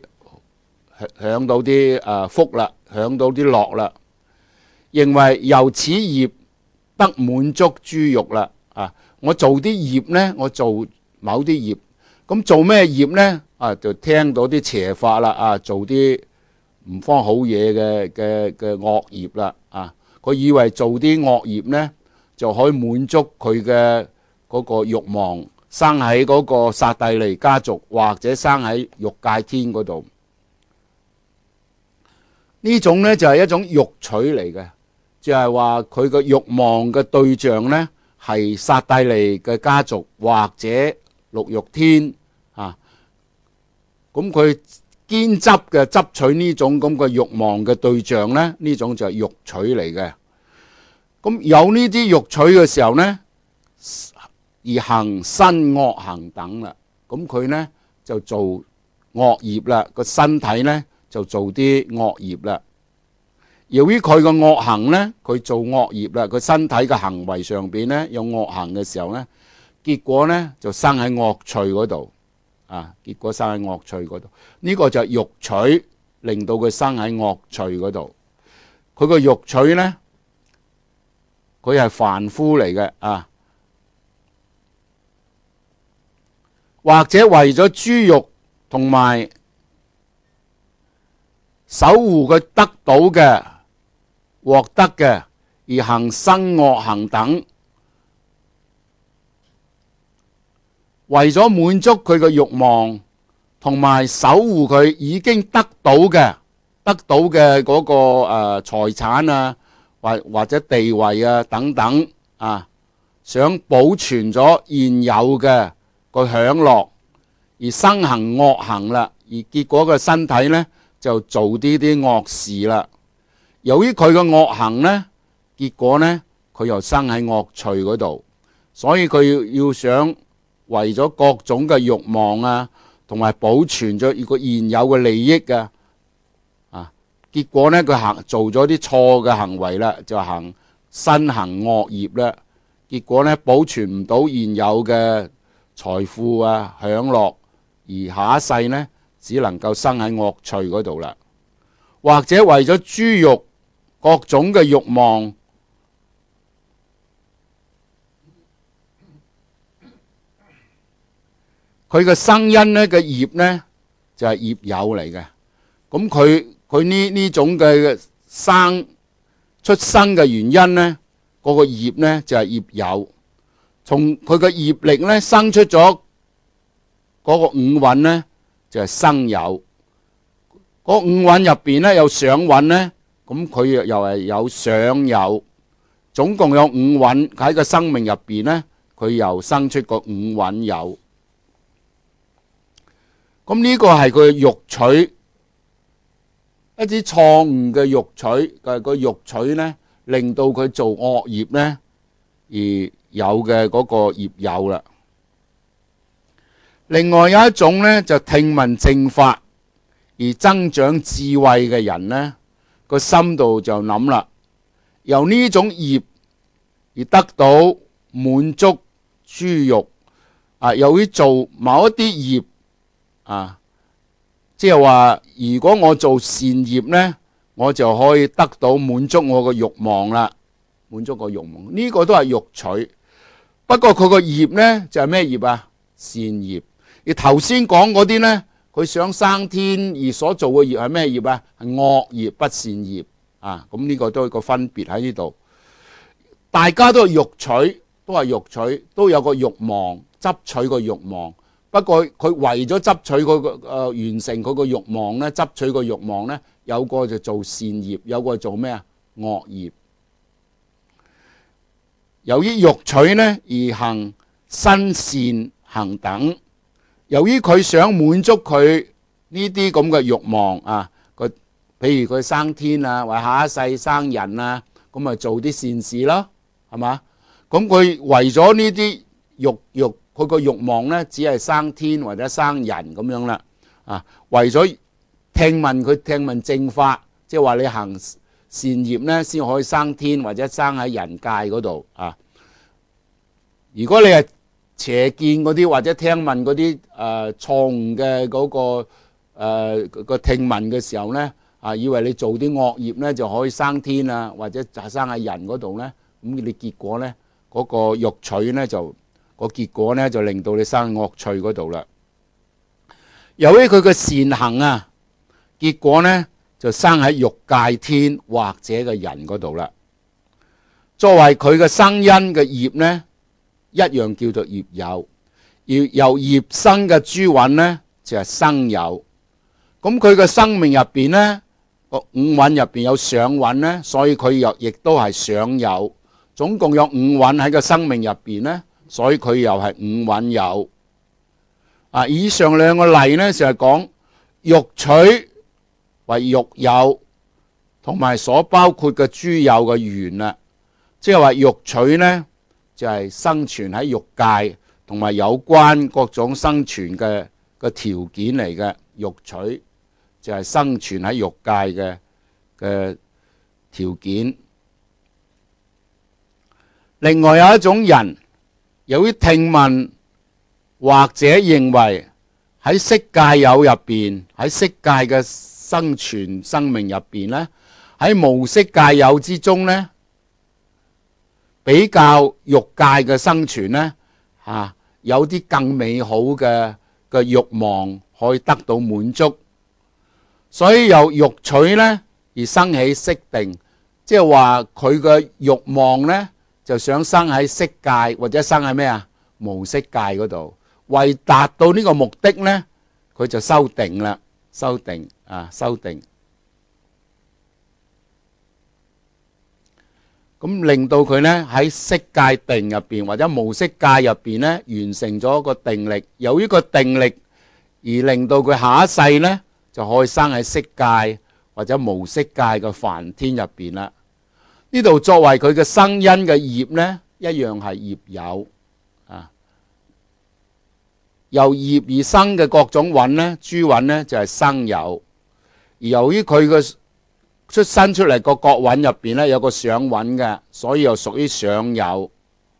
啲福啦，享到啲樂啦，認為由此業得滿足諸欲啦。我做啲業呢，我做某啲業，咁做咩業呢？就聽到啲邪法啦，做啲唔方好嘢嘅惡業啦。佢以為做啲惡業呢，就可以滿足佢嘅嗰個慾望，生喺嗰個剎帝利家族，或者生喺欲界天嗰度。呢種呢就係一種欲取嚟嘅，就係話佢個慾望嘅對象呢係剎帝利嘅家族或者六欲天咁佢堅執取呢種咁嘅慾望嘅對象呢，呢種就係欲取嚟嘅。咁有呢啲欲取嘅時候呢，而行身惡行等啦，咁佢呢就做惡業啦，個身體呢就做啲惡業啦。由於佢個惡行呢，佢做惡業啦，佢身體嘅行為上邊呢有惡行嘅時候呢，結果呢就生喺惡趣嗰度。結果生喺惡趣嗰度，呢個就係欲取，令到佢生喺惡趣嗰度。佢個欲取呢，佢係凡夫嚟嘅或者為咗諸欲同埋守護佢得到嘅、獲得嘅而行生惡行等，為咗滿足佢嘅慾望同埋守護佢已經得到嘅嗰個財產或者地位等等想保存咗現有嘅個享樂而生行惡行啦，而結果個身體呢就做啲惡事啦。由於佢嘅惡行呢，結果呢佢又生喺惡趣嗰度，所以佢要想為咗各種嘅慾望同埋保存咗個現有嘅利益結果呢佢做咗啲錯嘅行為啦，就身行惡業啦。結果呢保存唔到現有嘅財富享樂，而下一世呢只能夠生喺惡趣嗰度啦。或者為咗諸欲各種嘅慾望，佢嘅生因呢嘅業呢就係業有嚟嘅。咁佢呢種嘅出生嘅原因呢，嗰個業呢就係業有。從佢嘅業力呢生出咗嗰個五蘊呢，就係生有。嗰五蘊入邊呢有想蘊呢，咁佢又係有想有。總共有五蘊喺個生命入邊呢，佢又生出個五蘊有。咁呢個係佢欲取，一啲錯誤嘅欲取，個欲取呢令到佢做惡業呢而有嘅嗰個業有啦。另外有一種呢，就聽聞正法而增長智慧嘅人呢，個心度就諗啦，由呢種業而得到滿足豬肉啊。由於做某一啲業啊，即係話如果我做善業呢，我就可以得到滿足我個慾望啦，滿足個慾望。呢個都係欲取，不過佢個業呢，就係咩業啊？善業。而頭先講嗰啲呢，佢想生天而所做嘅業係咩業啊？係惡業，不善業啊。咁呢個都有個分別喺呢度。大家都係欲取，都有個慾望，執取個慾望。不過佢為咗執取嗰個完成佢個慾望呢，執取個慾望呢，有個就做善業，有個做咩啊？惡業。由於欲取呢而行身善行等。由於佢想滿足佢呢啲咁嘅慾望啊，譬如佢生天啊，或下一世生人啊，咁咪做啲善事咯，係嘛？咁佢為咗呢啲佢個慾望呢，只係生天或者生人咁樣啦。啊，為咗聽聞正法，即係話你行善業呢，先可以生天或者生喺人界嗰度啊。如果你係邪見嗰啲或者聽聞嗰啲錯誤嘅嗰個聽聞嘅時候呢，啊，以為你做啲惡業呢就可以生天啊，或者就生喺人嗰度呢，咁你結果呢，嗰個欲取呢就個結果呢就令到你生惡趣嗰度啦。由於佢嘅善行啊，結果呢就生喺欲界天或者嘅人嗰度啦。作為佢嘅生因嘅業呢，一樣叫做業有，而由業生嘅諸蘊呢，就係生有。咁佢嘅生命入邊呢，個五蘊入邊有想蘊呢，所以佢又亦都係想有。總共有五蘊喺個生命入邊呢，所以佢又係五蘊有。啊，以上兩個例呢，就係講欲取為欲有，同埋所包括嘅諸有嘅緣啦。即係話欲取呢，就係生存喺欲界，同埋有關各種生存嘅條件嚟嘅。欲取就係生存喺欲界嘅條件。另外有一種人，由於聽聞或者認為喺色界有入邊，喺色界嘅生存生命入邊呢，喺無色界有之中呢，比較欲界嘅生存呢，有啲更美好嘅慾望可以得到滿足，所以由欲取呢而生起色定，即係話佢嘅慾望呢就想生喺色界或者生喺咩啊？無色界嗰度。為達到呢個目的呢，佢就修定啦，修定。咁令到佢呢喺色界定入邊或者無色界入邊呢，完成咗個定力。由於個定力而令到佢下一世呢就可以生喺色界或者無色界嘅梵天入邊啦。呢度作為佢嘅生因嘅業呢，一樣係業有啊。由業而生嘅各種蘊呢，諸蘊呢就係生有。而由於佢嘅出生出嚟個各蘊入邊呢，有個想蘊嘅，所以又屬於想有。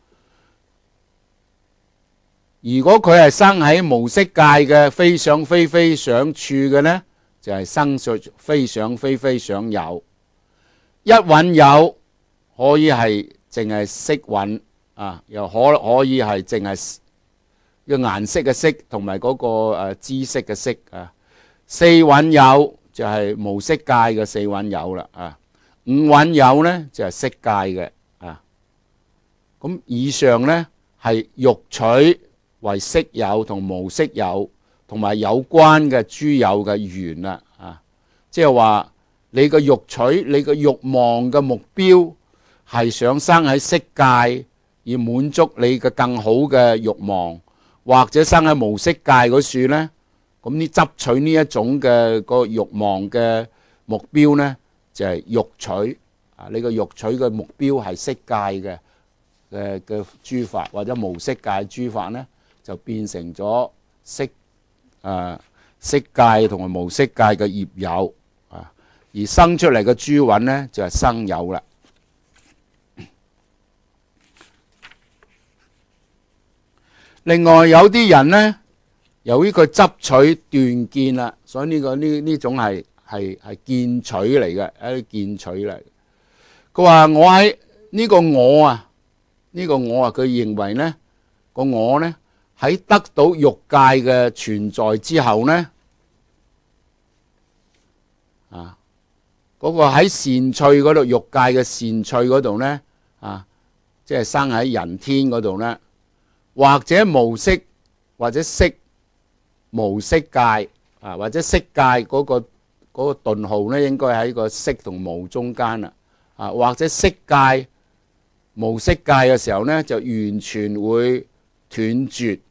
如果佢係生喺無色界嘅非想非非想處嘅呢，就係生出非想非非想有。一蘊有可以係淨係色蘊啊，又可以係淨係個顏色嘅色同埋嗰個知識嘅色啊。四蘊有就係無色界嘅四蘊有啦啊。五蘊有呢就係色界嘅啊。咁以上呢係欲取為色有同無色有同埋有關嘅諸有嘅緣啦啊。即係話你個欲取，你個欲望嘅目標係想生喺色界而滿足你嘅更好嘅欲望，或者生喺無色界嗰處呢，咁你執取呢一種嘅個欲望嘅目標呢，就係欲取啊。你個欲取嘅目標係色界嘅諸法，或者無色界諸法呢，就變成咗色界同埋無色界嘅業有啊。而生出嚟嘅諸蘊呢，就係生有啦。 另外有啲人呢，由於佢執取斷見啦，所以呢種係見取嚟嘅，一啲見取嚟。佢話我喺呢個我啊，佢認為呢個我呢喺得到欲界嘅存在之後呢，嗰個喺善趣嗰度，欲界嘅善趣嗰度呢，即係生喺人天嗰度呢，或者無色或者色無色界或者色界嗰個頓號呢，應該喺個色同無中間啦，或者色界無色界嘅時候呢，就完全會斷絕，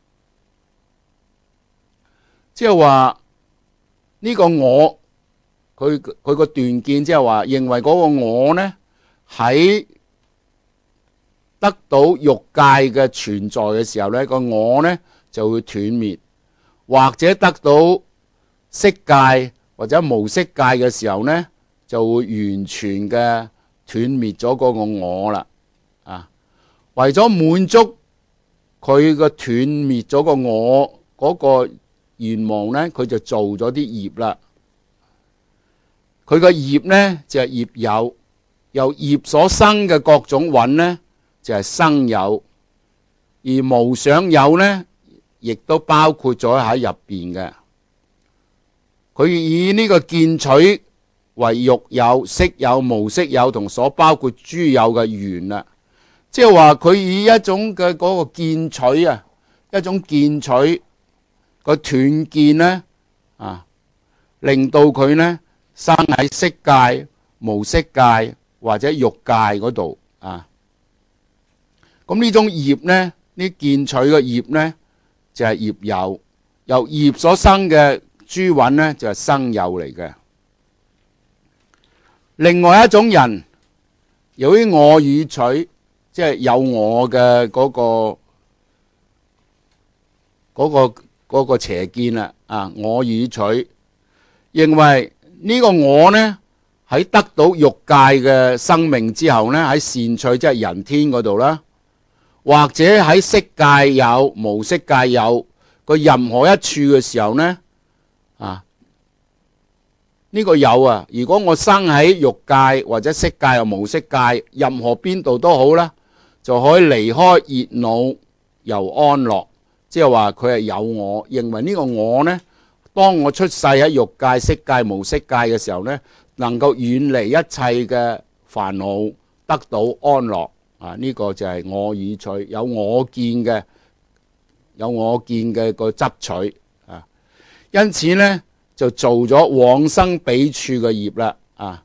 即係話呢個我。佢個斷見即係話，認為嗰個我呢喺得到欲界嘅存在嘅時候呢，個我呢就會斷滅，或者得到色界或者無色界嘅時候呢，就會完全嘅斷滅咗嗰個我啦。為咗滿足佢個斷滅咗個我嗰個願望呢，佢就做咗啲業啦。佢個業呢，就係業有，由業所生嘅各種蘊呢，就係生有，而無想有呢，亦都包括咗喺入邊嘅。佢以呢個見取為欲有、色有、無色有同所包括諸有嘅緣啦，即係話佢以一種嘅嗰個見取啊，一種見取個斷見呢，令到佢呢生喺色界、無色界或者欲界嗰度咁呢種業呢，呢見取嘅業呢，就係業有，由業所生嘅諸蘊呢，就係生有嚟嘅。另外一種人，由於我與取，即係有我嘅嗰個邪見啦，我與取，認為呢個我呢喺得到欲界嘅生命之後呢，喺善趣即係人天嗰度啦，或者喺色界有、無色界有個任何一處嘅時候呢，呢個有如果我生喺欲界或者色界又無色界，任何邊度都好啦，就可以離開熱惱由安樂，即係話佢係有我，認為呢個我呢，當我出世喺欲界、色界、無色界嘅時候呢，能夠遠離一切嘅煩惱，得到安樂。呢個就係我與取，有我見嘅個執取。因此呢，就做咗往生彼處嘅業啦。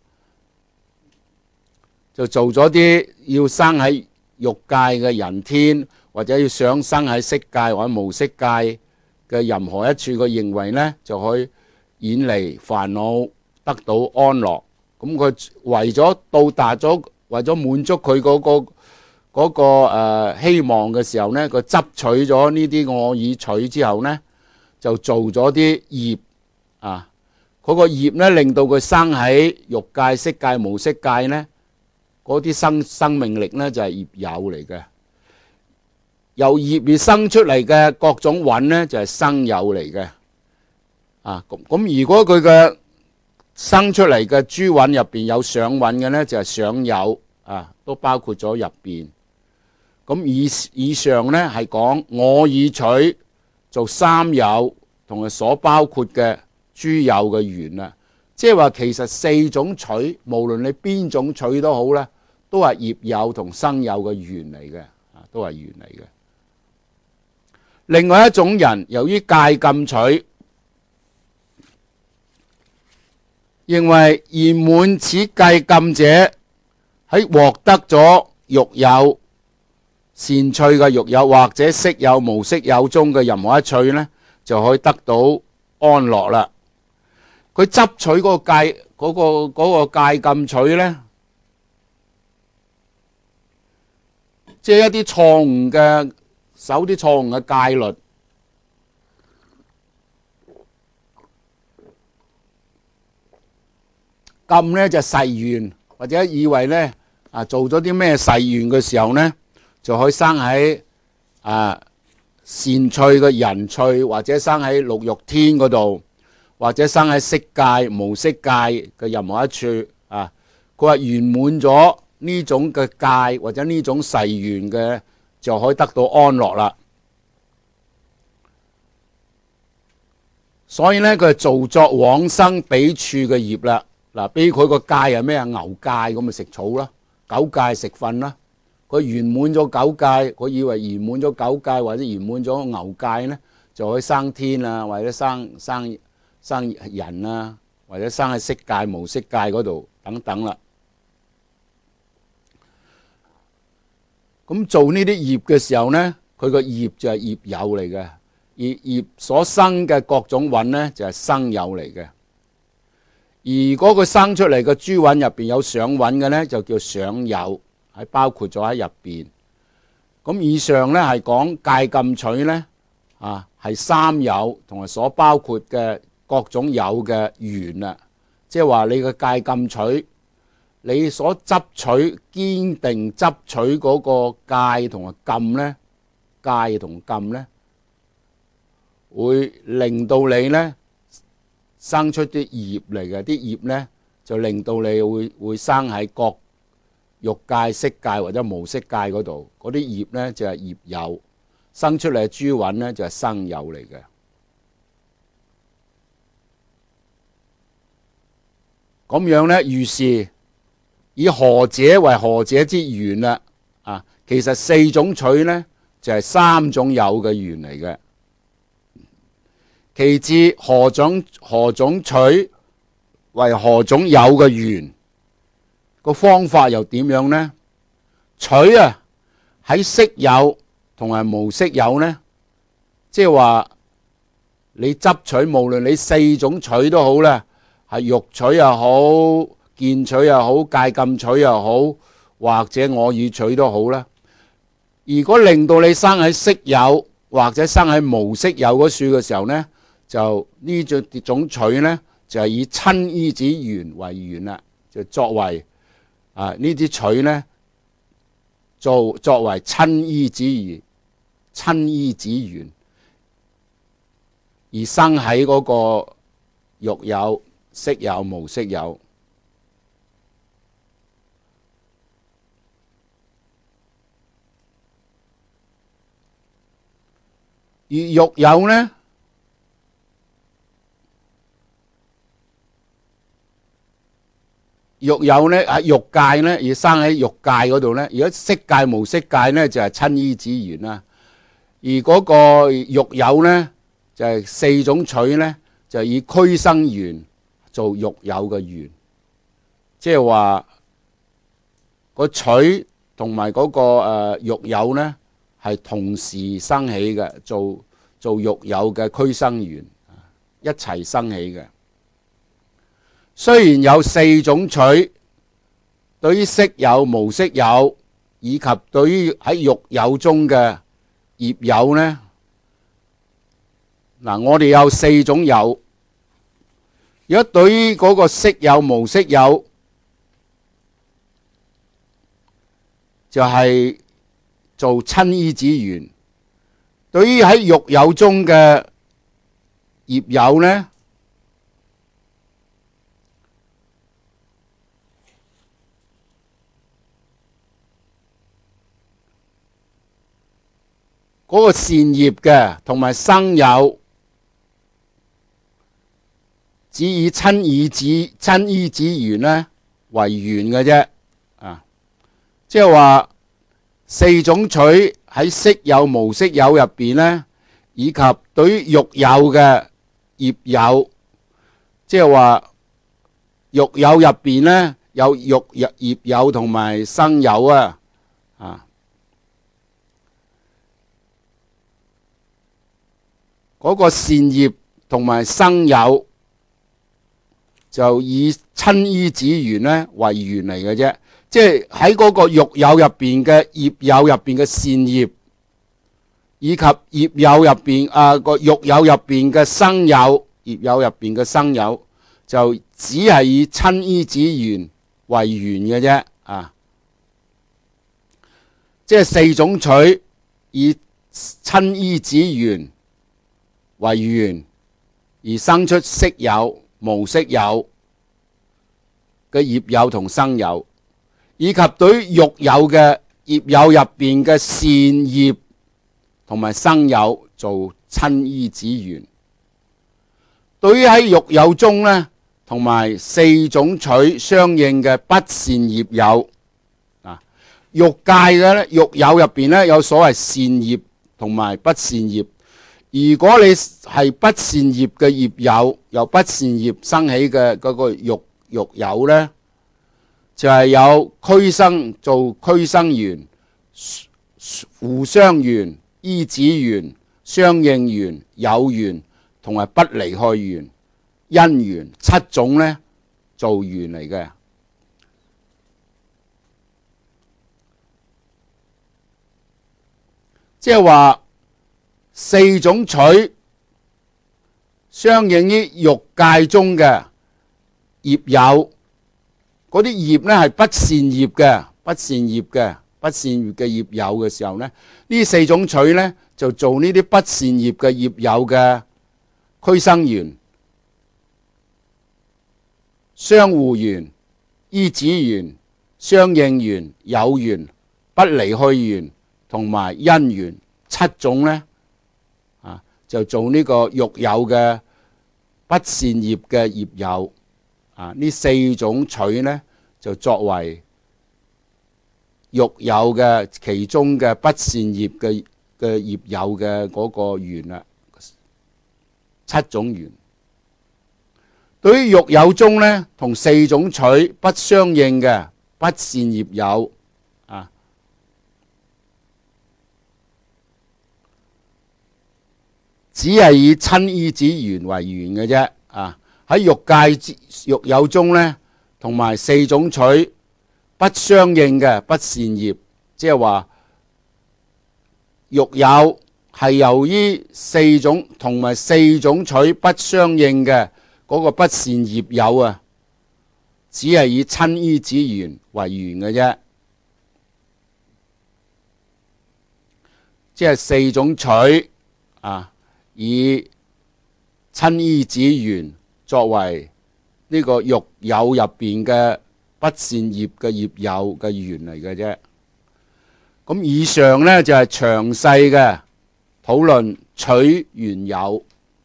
就做咗啲要生喺欲界嘅人天，或者要想生喺色界或者無色界嘅任何一處，佢認為呢就可以遠離煩惱，得到安樂。咁佢為咗到達咗，為咗滿足佢嗰個希望嘅時候呢，佢執取咗呢啲我與取之後呢，就做咗啲業嗰個業呢，令到佢生喺欲界、色界、無色界呢，嗰啲生命力呢，就係業有嚟嘅。由業而生出嚟嘅各種蘊呢，就係生有嚟嘅。咁如果佢嘅生出嚟嘅諸蘊入邊有想蘊嘅呢，就係想有都包括咗入邊。咁以上呢，係講我與取做三有同埋所包括嘅諸有嘅緣啦。即係話其實四種取，無論你邊種取都好呢，都係業有同生有嘅緣嚟嘅，都係緣嚟嘅。另外一種人，由於戒禁取，認為圓滿此戒禁者喺獲得咗欲有、善趣嘅欲有或者色有、無色有中嘅任何一趣呢，就可以得到安樂啦。佢執取嗰個戒禁取呢，即係一啲錯誤嘅守啲錯誤嘅戒律。禁呢就誓願，或者以為呢做咗啲咩誓願嘅時候呢，就可以生喺善趣嘅人趣，或者生喺六欲天嗰度，或者生喺色界、無色界嘅任何一處啊，佢話圓滿咗呢種嘅界或者呢種誓願嘅，就可以得到安樂啦。所以呢，佢係造作往生彼處嘅業啦。嗱，比如佢個戒係咩啊？牛戒咁咪食草啦，狗戒食糞啦。佢圓滿咗狗戒，佢以為圓滿咗狗戒或者圓滿咗牛戒呢，就可以生天啊，或者生人啊，或者生喺色界、無色界嗰度等等啦。咁做呢啲業嘅時候呢，佢個業就係業有嚟嘅。而業所生嘅各種蘊呢，就係生有嚟嘅。而嗰個生出嚟嘅諸蘊入邊有想蘊嘅呢，就叫想有，係包括咗喺入邊。咁以上呢係講戒禁取呢，係三有同埋所包括嘅各種有嘅緣啦。即係話你嘅戒禁取，你所執取堅定執取嗰個戒同埋禁呢，戒同禁呢，會令到你呢生出啲業嚟嘅，啲業呢就令到你會生喺各欲界、色界或者無色界嗰度，嗰啲業呢就係業有，生出嚟嘅諸蘊呢就係生有嚟嘅。咁樣呢，如是以何者為何者之緣啦？其實四種取呢就係三種有嘅緣嚟嘅。其次何種取為何種有嘅緣？個方法又點樣呢？取喺色有同埋無色有呢，即係話你執取，無論你四種取都好啦，係欲取又好，見取又好，戒禁取又好，或者我語取都好啦。如果令到你生喺色有或者生喺無色有嗰處嘅時候呢，就呢種取呢，就係以親依止緣為緣啦，就作為呢啲取呢，作為親依止緣而生喺嗰個欲有、色有、無色有。而欲有呢，欲有呢喺欲界呢，而生喺欲界嗰度呢。如果色界、無色界呢，就係親依止緣啦。而嗰個欲有呢，就係四種取呢，就以俱生緣做欲有嘅緣。即係話個取同埋嗰個欲有呢，係同時生起嘅，做欲有嘅俱生緣，一齊生起嘅。雖然有四種取，對於色有、無色有，以及對於喺欲有中嘅業有呢，我哋有四種有。如果對於嗰個色有、無色有，就係做親依止緣；對於喺欲有中嘅業有呢，嗰個善業嘅同埋生有，只以親依止緣呢為緣嘅啫。即係話四種取喺色有、無色有入邊呢，以及對於欲有嘅業有，即係話欲有入邊呢，有業有同埋生有啊。嗰個善業同埋生有就以親依止緣呢為緣嚟嘅啫。即係喺嗰個欲有入邊嘅業有入邊嘅善業，以及業有入邊個欲有入邊嘅生有，業有入邊嘅生有就只係以親依止緣為緣嘅啫。即係四種取以親依子緣為緣，而生出色有、無色有嘅業有同生有，以及對於欲有嘅業有入邊嘅善業同埋生有做親依子緣。對於喺欲有中呢，同埋四種取相應嘅不善業有欲界嘅咧，欲有入邊咧有所謂善業同埋不善業。如果你係不善業嘅業有，由不善業生起嘅嗰個欲有呢，就係有俱生做俱生緣、互相緣、依止緣、相應緣、有緣同埋不離開緣、因緣七種呢做緣嚟嘅。即係話四種取相應於欲界中嘅業有，嗰啲業呢係不善業嘅、不善業嘅業有嘅時候呢，呢四種取呢就做呢啲不善業嘅業有嘅俱生緣、相互緣、依止緣、相應緣、有緣、不離開緣同埋因緣七種呢，就做呢個欲有嘅不善業嘅業有。呢四種取呢，就作為欲有嘅其中嘅不善業嘅業有嘅嗰個緣啦，七種緣。對於欲有中呢，同四種取不相應嘅不善業有只係以親依子緣為緣嘅啫。喺欲界欲有中呢，同埋四種取不相應嘅不善業，即係話欲有係由於四種同埋四種取不相應嘅嗰個不善業有只係以親依子緣為緣嘅啫。即係四種取以親依子緣作為呢個欲有入邊嘅不善業嘅業有嘅緣嚟嘅啫。咁以上呢，就係詳細嘅討論取緣有。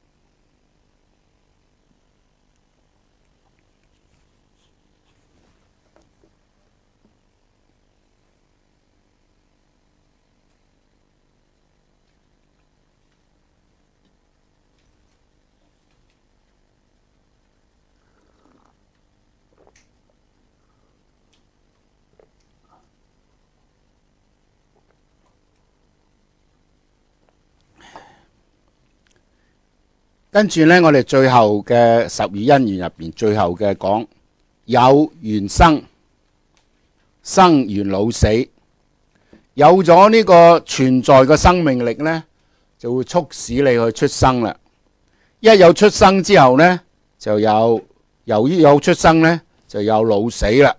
跟住呢，我哋最後嘅十二因緣入邊，最後嘅講有緣生，生緣老死。有咗呢個存在嘅生命力呢，就會促使你去出生啦。一有出生之後呢，就由於有出生呢，就有老死啦。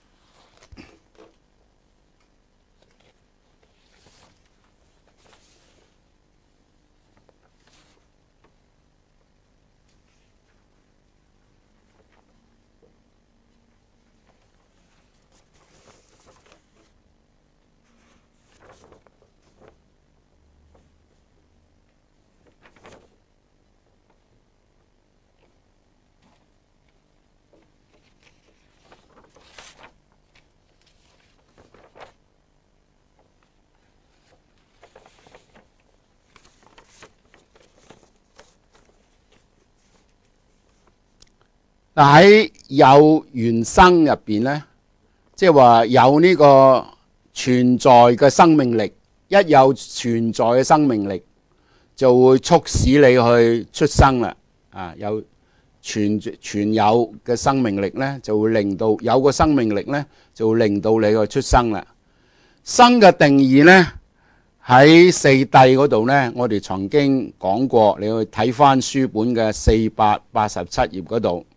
嗱，喺有緣生入邊呢，即係話有呢個存在嘅生命力，一有存在嘅生命力，就會促使你去出生啦。有存有嘅生命力呢，就會令到有個生命力呢，就會令到你去出生啦。生嘅定義呢，喺四諦嗰度呢，我哋曾經講過，你去睇翻書本嘅487頁嗰度。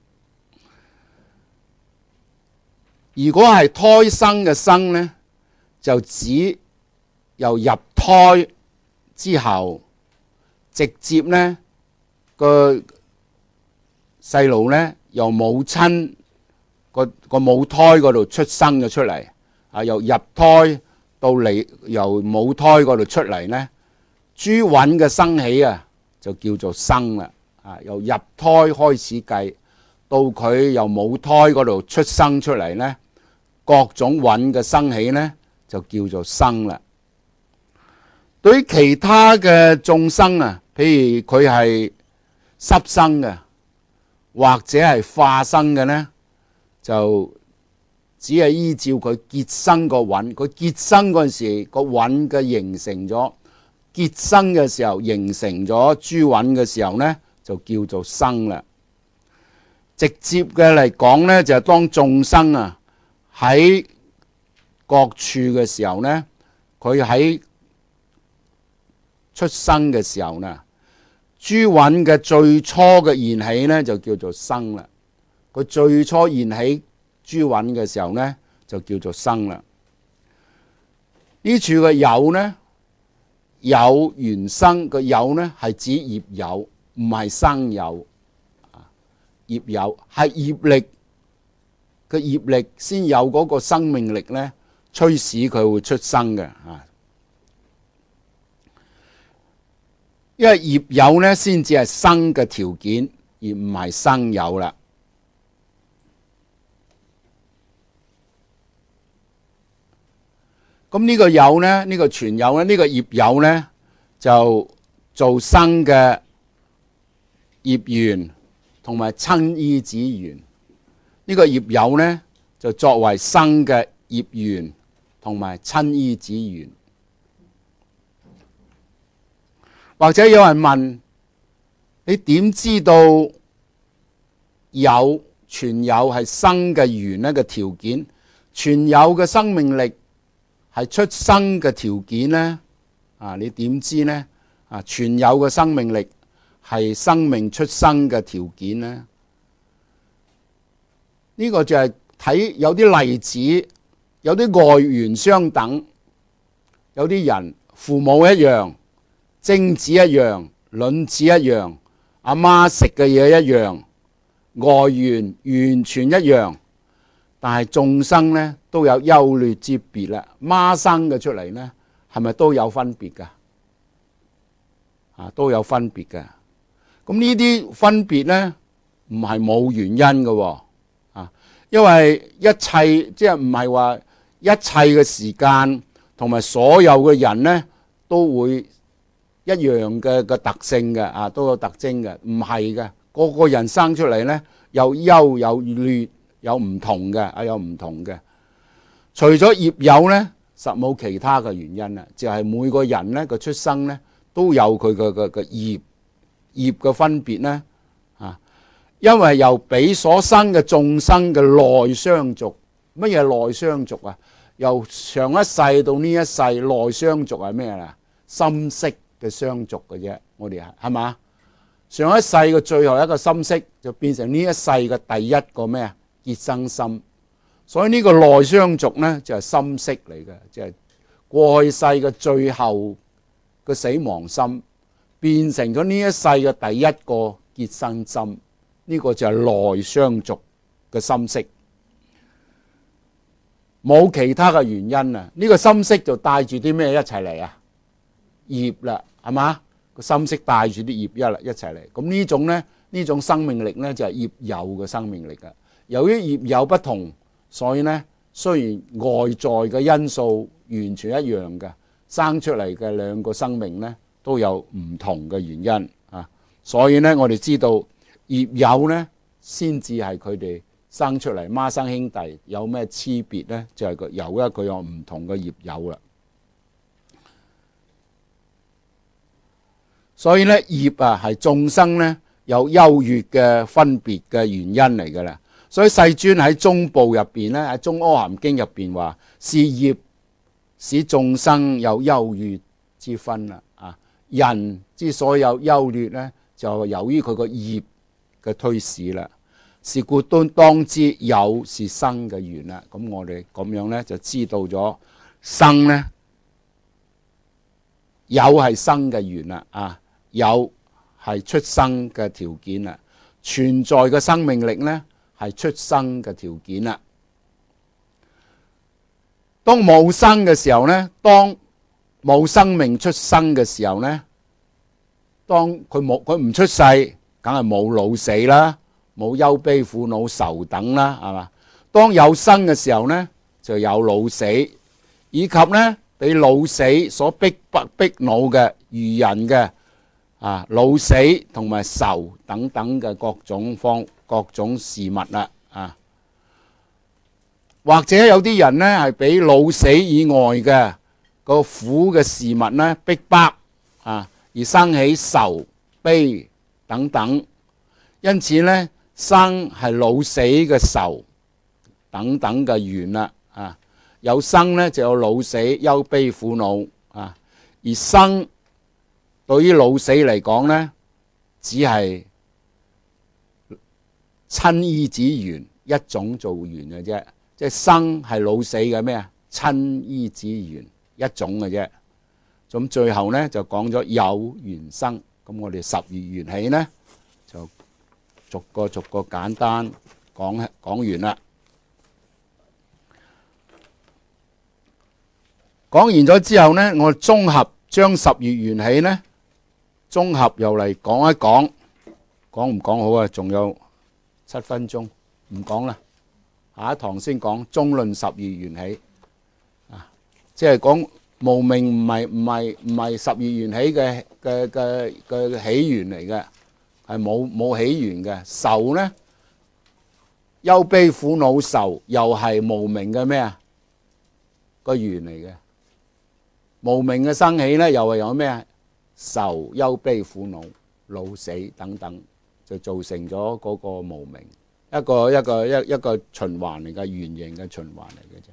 如果係胎生嘅生呢，就指由入胎之後，直接呢個細路呢由母親個母胎嗰度出生咗出嚟，由入胎到嚟由母胎嗰度出嚟呢，朱允嘅生起啊就叫做生啦。由入胎開始計到佢由母胎嗰度出生出嚟呢，各種允嘅生起呢就叫做生啦。對於其他嘅眾生啊，譬如佢係濕生嘅，或者係化生嘅呢，就只係依照佢結生個允，佢結生嗰陣時個允嘅形成咗，結生嘅時候形成咗朱允嘅時候呢，就叫做生啦。直接嘅嚟講呢，就係當眾生啊喺各處嘅時候呢，佢喺出生嘅時候呢，朱允嘅最初嘅現起呢，就叫做生啦。佢最初現起朱允嘅時候呢，就叫做生啦。呢處嘅有呢，有原生個有呢係指業有，唔係生有。業有係業力嘅業力先有嗰個生命力呢，驅使佢會出生嘅。因為業有呢先至係生嘅條件，而唔係生有啦。咁呢個有呢，呢個全有呢，呢個業有呢，就做生嘅業緣同埋親依子緣。呢個業有呢，就作為生嘅業緣同埋親依子緣。或者有人問，你點知道有全有係生嘅緣呢個條件？全有嘅生命力係出生嘅條件呢？你點知呢？全有嘅生命力係生命出生嘅條件呢？呢個就係睇有啲例子，有啲外緣相等，有啲人父母一樣，精子一樣，卵子一樣，阿媽食嘅嘢一樣，外緣完全一樣，但係眾生呢都有優劣之別啦。媽生嘅出嚟呢，係咪都有分別噶？都有分別嘅。咁呢啲分別呢，唔係冇原因嘅。因為一切即係唔係話一切嘅時間同埋所有嘅人呢，都會一樣嘅特性嘅，都有特徵嘅，唔係嘅。個個人生出嚟呢，有優有劣，有唔同嘅，有唔同嘅。除咗業有呢，實冇其他嘅原因啦。就係每個人呢個出生呢，都有佢嘅業嘅分別呢。因為由彼所生嘅眾生嘅內相續，乜嘢內相續啊？由上一世到呢一世，內相續係咩啦？心識嘅相續嘅啫，我哋係嘛？上一世嘅最後一個心識就變成呢一世嘅第一個咩啊？結生心，所以呢個內相續呢，就係心識嚟嘅，即係過去世嘅最後嘅死亡心，變成咗呢一世嘅第一個結生心。呢個就係內相續嘅心識，冇其他嘅原因啊！呢個心識就帶住啲咩一齊嚟啊？業啦，係嘛？個心識帶住啲業一齊嚟。咁呢種呢，呢種生命力呢，就係業有嘅生命力啊。由於業有不同，所以呢，雖然外在嘅因素完全一樣嘅，生出嚟嘅兩個生命呢，都有唔同嘅原因啊。所以呢，我哋知道。業有呢，先至係佢哋生出嚟孖生兄弟有咩區別呢？就係佢有唔同嘅業有啦。所以呢，業係眾生呢有優越嘅分別嘅原因嚟噶啦。所以世尊喺中部入邊呢，喺《中阿含經》入邊話，是業使眾生有優越之分啦。人之所以有優劣呢，就由於佢個業嘅推使啦，是故都當知有是生嘅緣啦。咁我哋咁樣呢，就知道咗生呢， 有係生嘅源啦，啊，有係出生嘅條件啦，存在嘅生命力呢係出生嘅條件啦。當冇生嘅時候呢，當冇生命出生嘅時候呢，當佢唔出世，梗係冇老死啦，冇憂悲苦惱愁等啦，係嘛？當有生嘅時候呢，就有老死，以及呢俾老死所逼惱嘅愚人嘅老死同埋愁等等嘅各種事物啦，啊，或者有啲人呢係俾老死以外嘅個苦嘅事物呢逼迫啊，而生起愁悲等等，因此呢，生係老死嘅愁等等嘅緣啦，啊，有生呢就有老死憂悲苦惱啊，而生對於老死嚟講呢，只係親依子緣一種做緣嘅啫，即係生係老死嘅咩啊？親依子緣一種嘅啫。咁最後呢就講咗有緣生，咁我哋12緣起呢就逐個簡單講完啦。講完咗之後呢，我綜合將12緣起呢，綜合又嚟講一講，講唔講好啊？仲有7分鐘，唔講啦，下一堂先講中論12緣起，即係講無明唔係12緣起嘅起源嚟嘅，係冇起源嘅。愁呢，憂悲苦惱愁又係無明嘅咩啊？個緣嚟嘅。無明嘅生起呢，又係有咩啊？愁、憂悲苦惱、老死等等，就造成咗嗰個無明，一個循環嚟嘅，圓形嘅循環嚟嘅啫。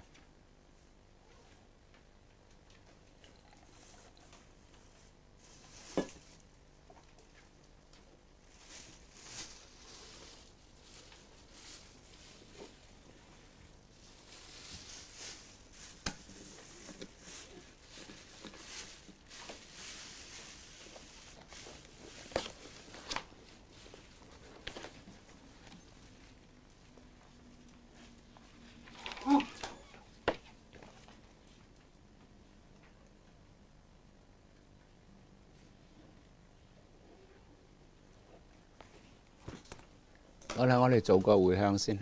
好啦，我哋做個回向先。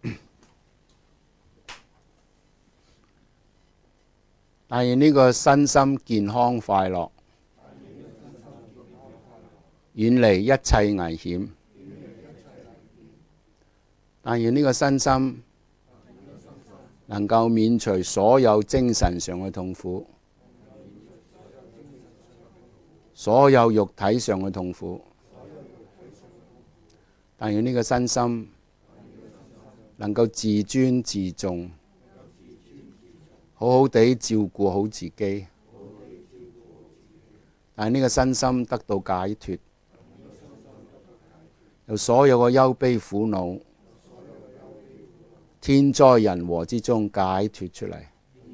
但願呢個身心健康快樂，遠離一切危險。但願呢個身心能夠免除所有精神上嘅痛苦，所有肉體上嘅痛苦。但願呢個身心能夠自尊自重，好好地照顧好自己。但願呢個身心得到解脫，由所有嘅憂悲苦惱、天災人禍之中解脫出嚟，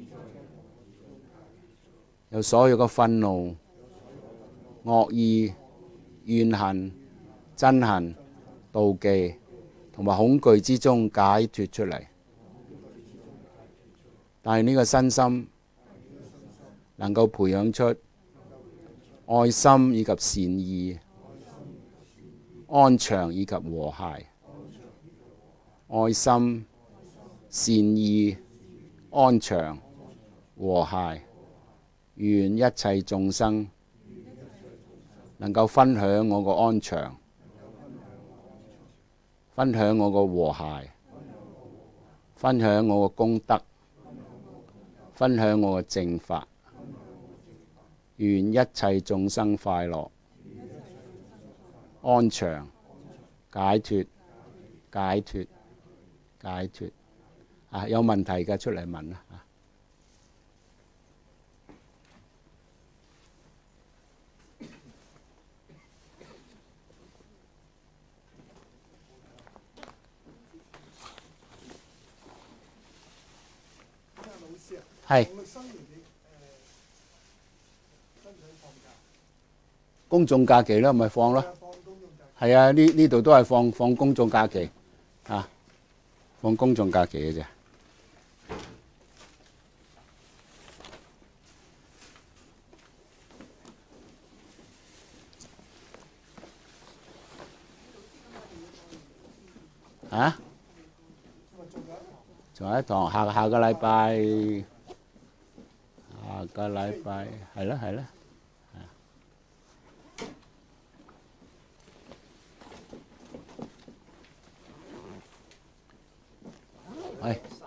由所有嘅憤怒、惡意、怨恨、憎恨、妒忌同埋恐懼之中解脫出嚟。但係呢個身心能夠培養出愛心以及善意、安詳以及和諧。愛心、善意、安詳、和諧，願一切眾生能夠分享我個安詳，分享我個和諧，分享我個功德，分享我個正法，願一切眾生快樂、安詳、解脫、解脫、解脫。有問題嘅出嚟問啦。係。 公眾假期啦，咪放咯。 放公眾假期。 係啊，呢度都係放公眾假期啊，放公眾假期嘅啫。啊？仲有一堂，下個禮拜，係啦係啦。係。